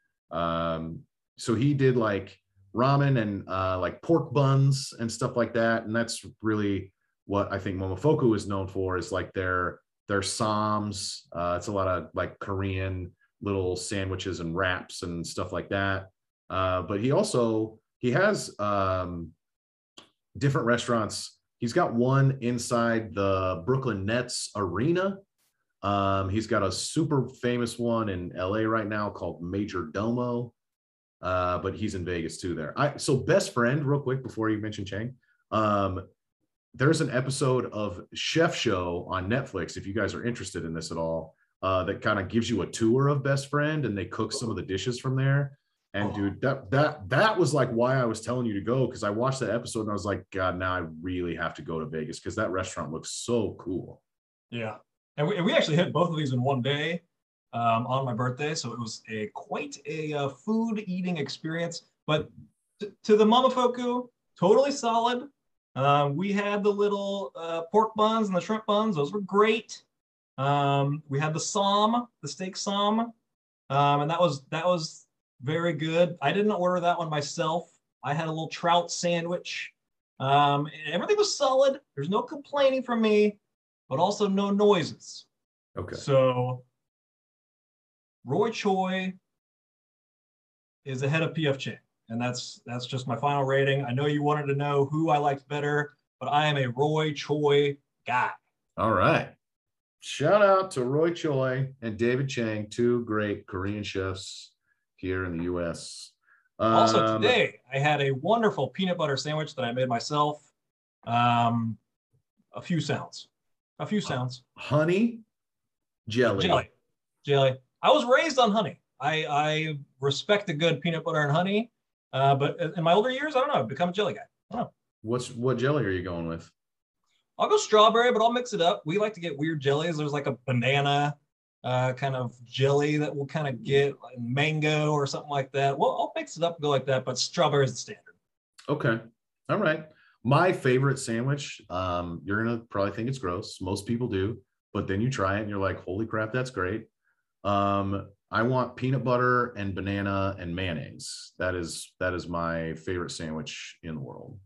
um, so he did like ramen and uh, like pork buns and stuff like that. And that's really what I think Momofuku is known for, is like their their sams. Uh, it's a lot of like Korean little sandwiches and wraps and stuff like that. Uh, but he also he has um, different restaurants. He's got one inside the Brooklyn Nets arena. Um, he's got a super famous one in L A right now called Major Domo. Uh, but he's in Vegas too there. I so Best Friend, real quick before you mention Chang. Um, there's an episode of Chef Show on Netflix, if you guys are interested in this at all, uh, that kind of gives you a tour of Best Friend, and they cook some of the dishes from there. And Oh. dude, that that that was like why I was telling you to go, because I watched that episode and I was like, God, now I really have to go to Vegas because that restaurant looks so cool. Yeah, and we, and we actually hit both of these in one day um, on my birthday, so it was a quite a uh, food eating experience. But t- to the Momofuku, totally solid. Um, we had the little uh, pork buns and the shrimp buns; those were great. Um, we had the som, the steak som, um, and that was that was very good. I didn't order that one myself. I had a little trout sandwich. Um, and everything was solid. There's no complaining from me, but also no noises. Okay. So Roy Choi is ahead of P F Chang, and that's that's just my final rating. I know you wanted to know who I liked better, but I am a Roy Choi guy. All right. Shout out to Roy Choi and David Chang, two great Korean chefs here in the U S. Also Um, today, I had a wonderful peanut butter sandwich that I made myself. Um, a few sounds, a few sounds. honey, jelly. Jelly, jelly. I was raised on honey. I, I respect a good peanut butter and honey, uh, but in my older years, I don't know, I've become a jelly guy. I don't know. What's what jelly are you going with? I'll go strawberry, but I'll mix it up. We like to get weird jellies. There's like a banana uh, kind of jelly that we'll kind of get, like mango or something like that. Well, I'll mix it up and go like that, but strawberry is the standard. Okay. All right. My favorite sandwich, um, you're going to probably think it's gross. Most people do, but then you try it and you're like, holy crap, that's great. Um, I want peanut butter and banana and mayonnaise. That is, that is my favorite sandwich in the world.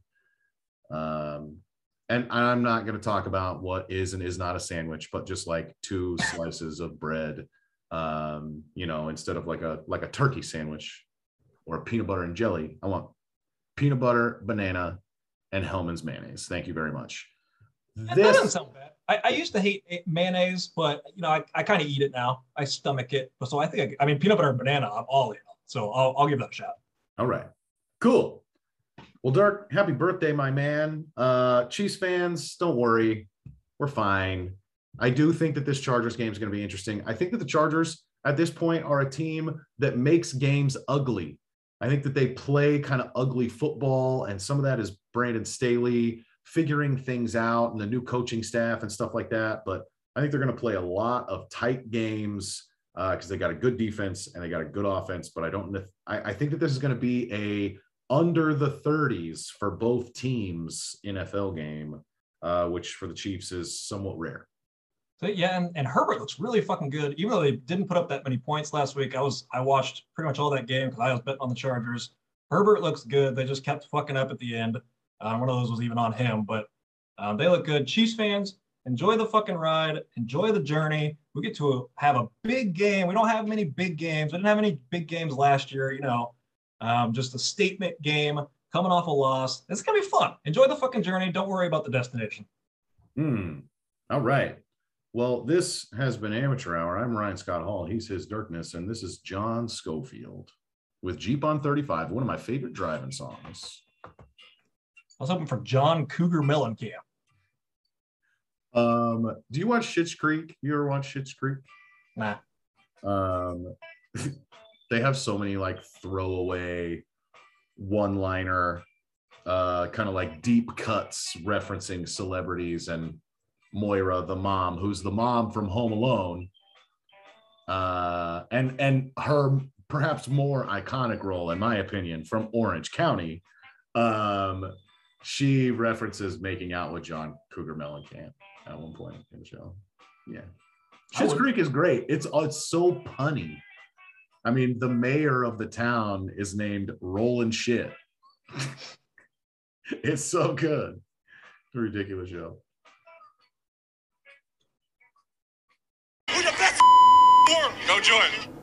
Um, and I'm not going to talk about what is and is not a sandwich, but just like two slices of bread, um, you know, instead of like a, like a turkey sandwich or a peanut butter and jelly. I want peanut butter, banana, and Hellman's mayonnaise. Thank you very much. That This doesn't sound bad. I, I used to hate mayonnaise, but you know, I, I kind of eat it now. I stomach it. So I think, I, I mean, peanut butter and banana, I'm all in. So I'll, I'll give that a shot. all right, cool. Well, Dirk, happy birthday, my man. Uh, Chiefs fans, don't worry, we're fine. I do think that this Chargers game is going to be interesting. I think that the Chargers at this point are a team that makes games ugly. I think that they play kind of ugly football, and some of that is Brandon Staley figuring things out and the new coaching staff and stuff like that. But I think they're going to play a lot of tight games because uh, they got a good defense and they got a good offense. But I don't. I, I think that this is going to be a under the thirties for both teams N F L game, uh, which for the Chiefs is somewhat rare. So yeah, and, and Herbert looks really fucking good. Even though they didn't put up that many points last week, I was I watched pretty much all that game because I was betting on the Chargers. Herbert looks good. They just kept fucking up at the end. Uh, one of those was even on him, but um, they look good. Chiefs fans, enjoy the fucking ride. Enjoy the journey. We get to have a big game. We don't have many big games. We didn't have any big games last year. You know, Um, just a statement game, coming off a loss. It's gonna be fun. Enjoy the fucking journey. Don't worry about the destination. Hmm. All right. Well, this has been Amateur Hour. I'm Ryan Scott Hall. He's his Dirkness, and this is John Schofield with Jeep on thirty-five, one of my favorite driving songs. I was hoping for John Cougar Mellencamp. Um, do you watch Schitt's Creek? You ever watch Schitt's Creek? Nah. Um, they have so many like throwaway one-liner, uh, kind of like deep cuts referencing celebrities, and Moira, the mom, who's the mom from Home Alone, uh, and and her perhaps more iconic role, in my opinion, from Orange County. Um, she references making out with John Cougar Mellencamp at one point in the show. Yeah. Schitt's Creek is great. It's it's so punny. I mean, the mayor of the town is named Rollin' Shit. It's so good. It's a ridiculous show. Who the best world? Go join.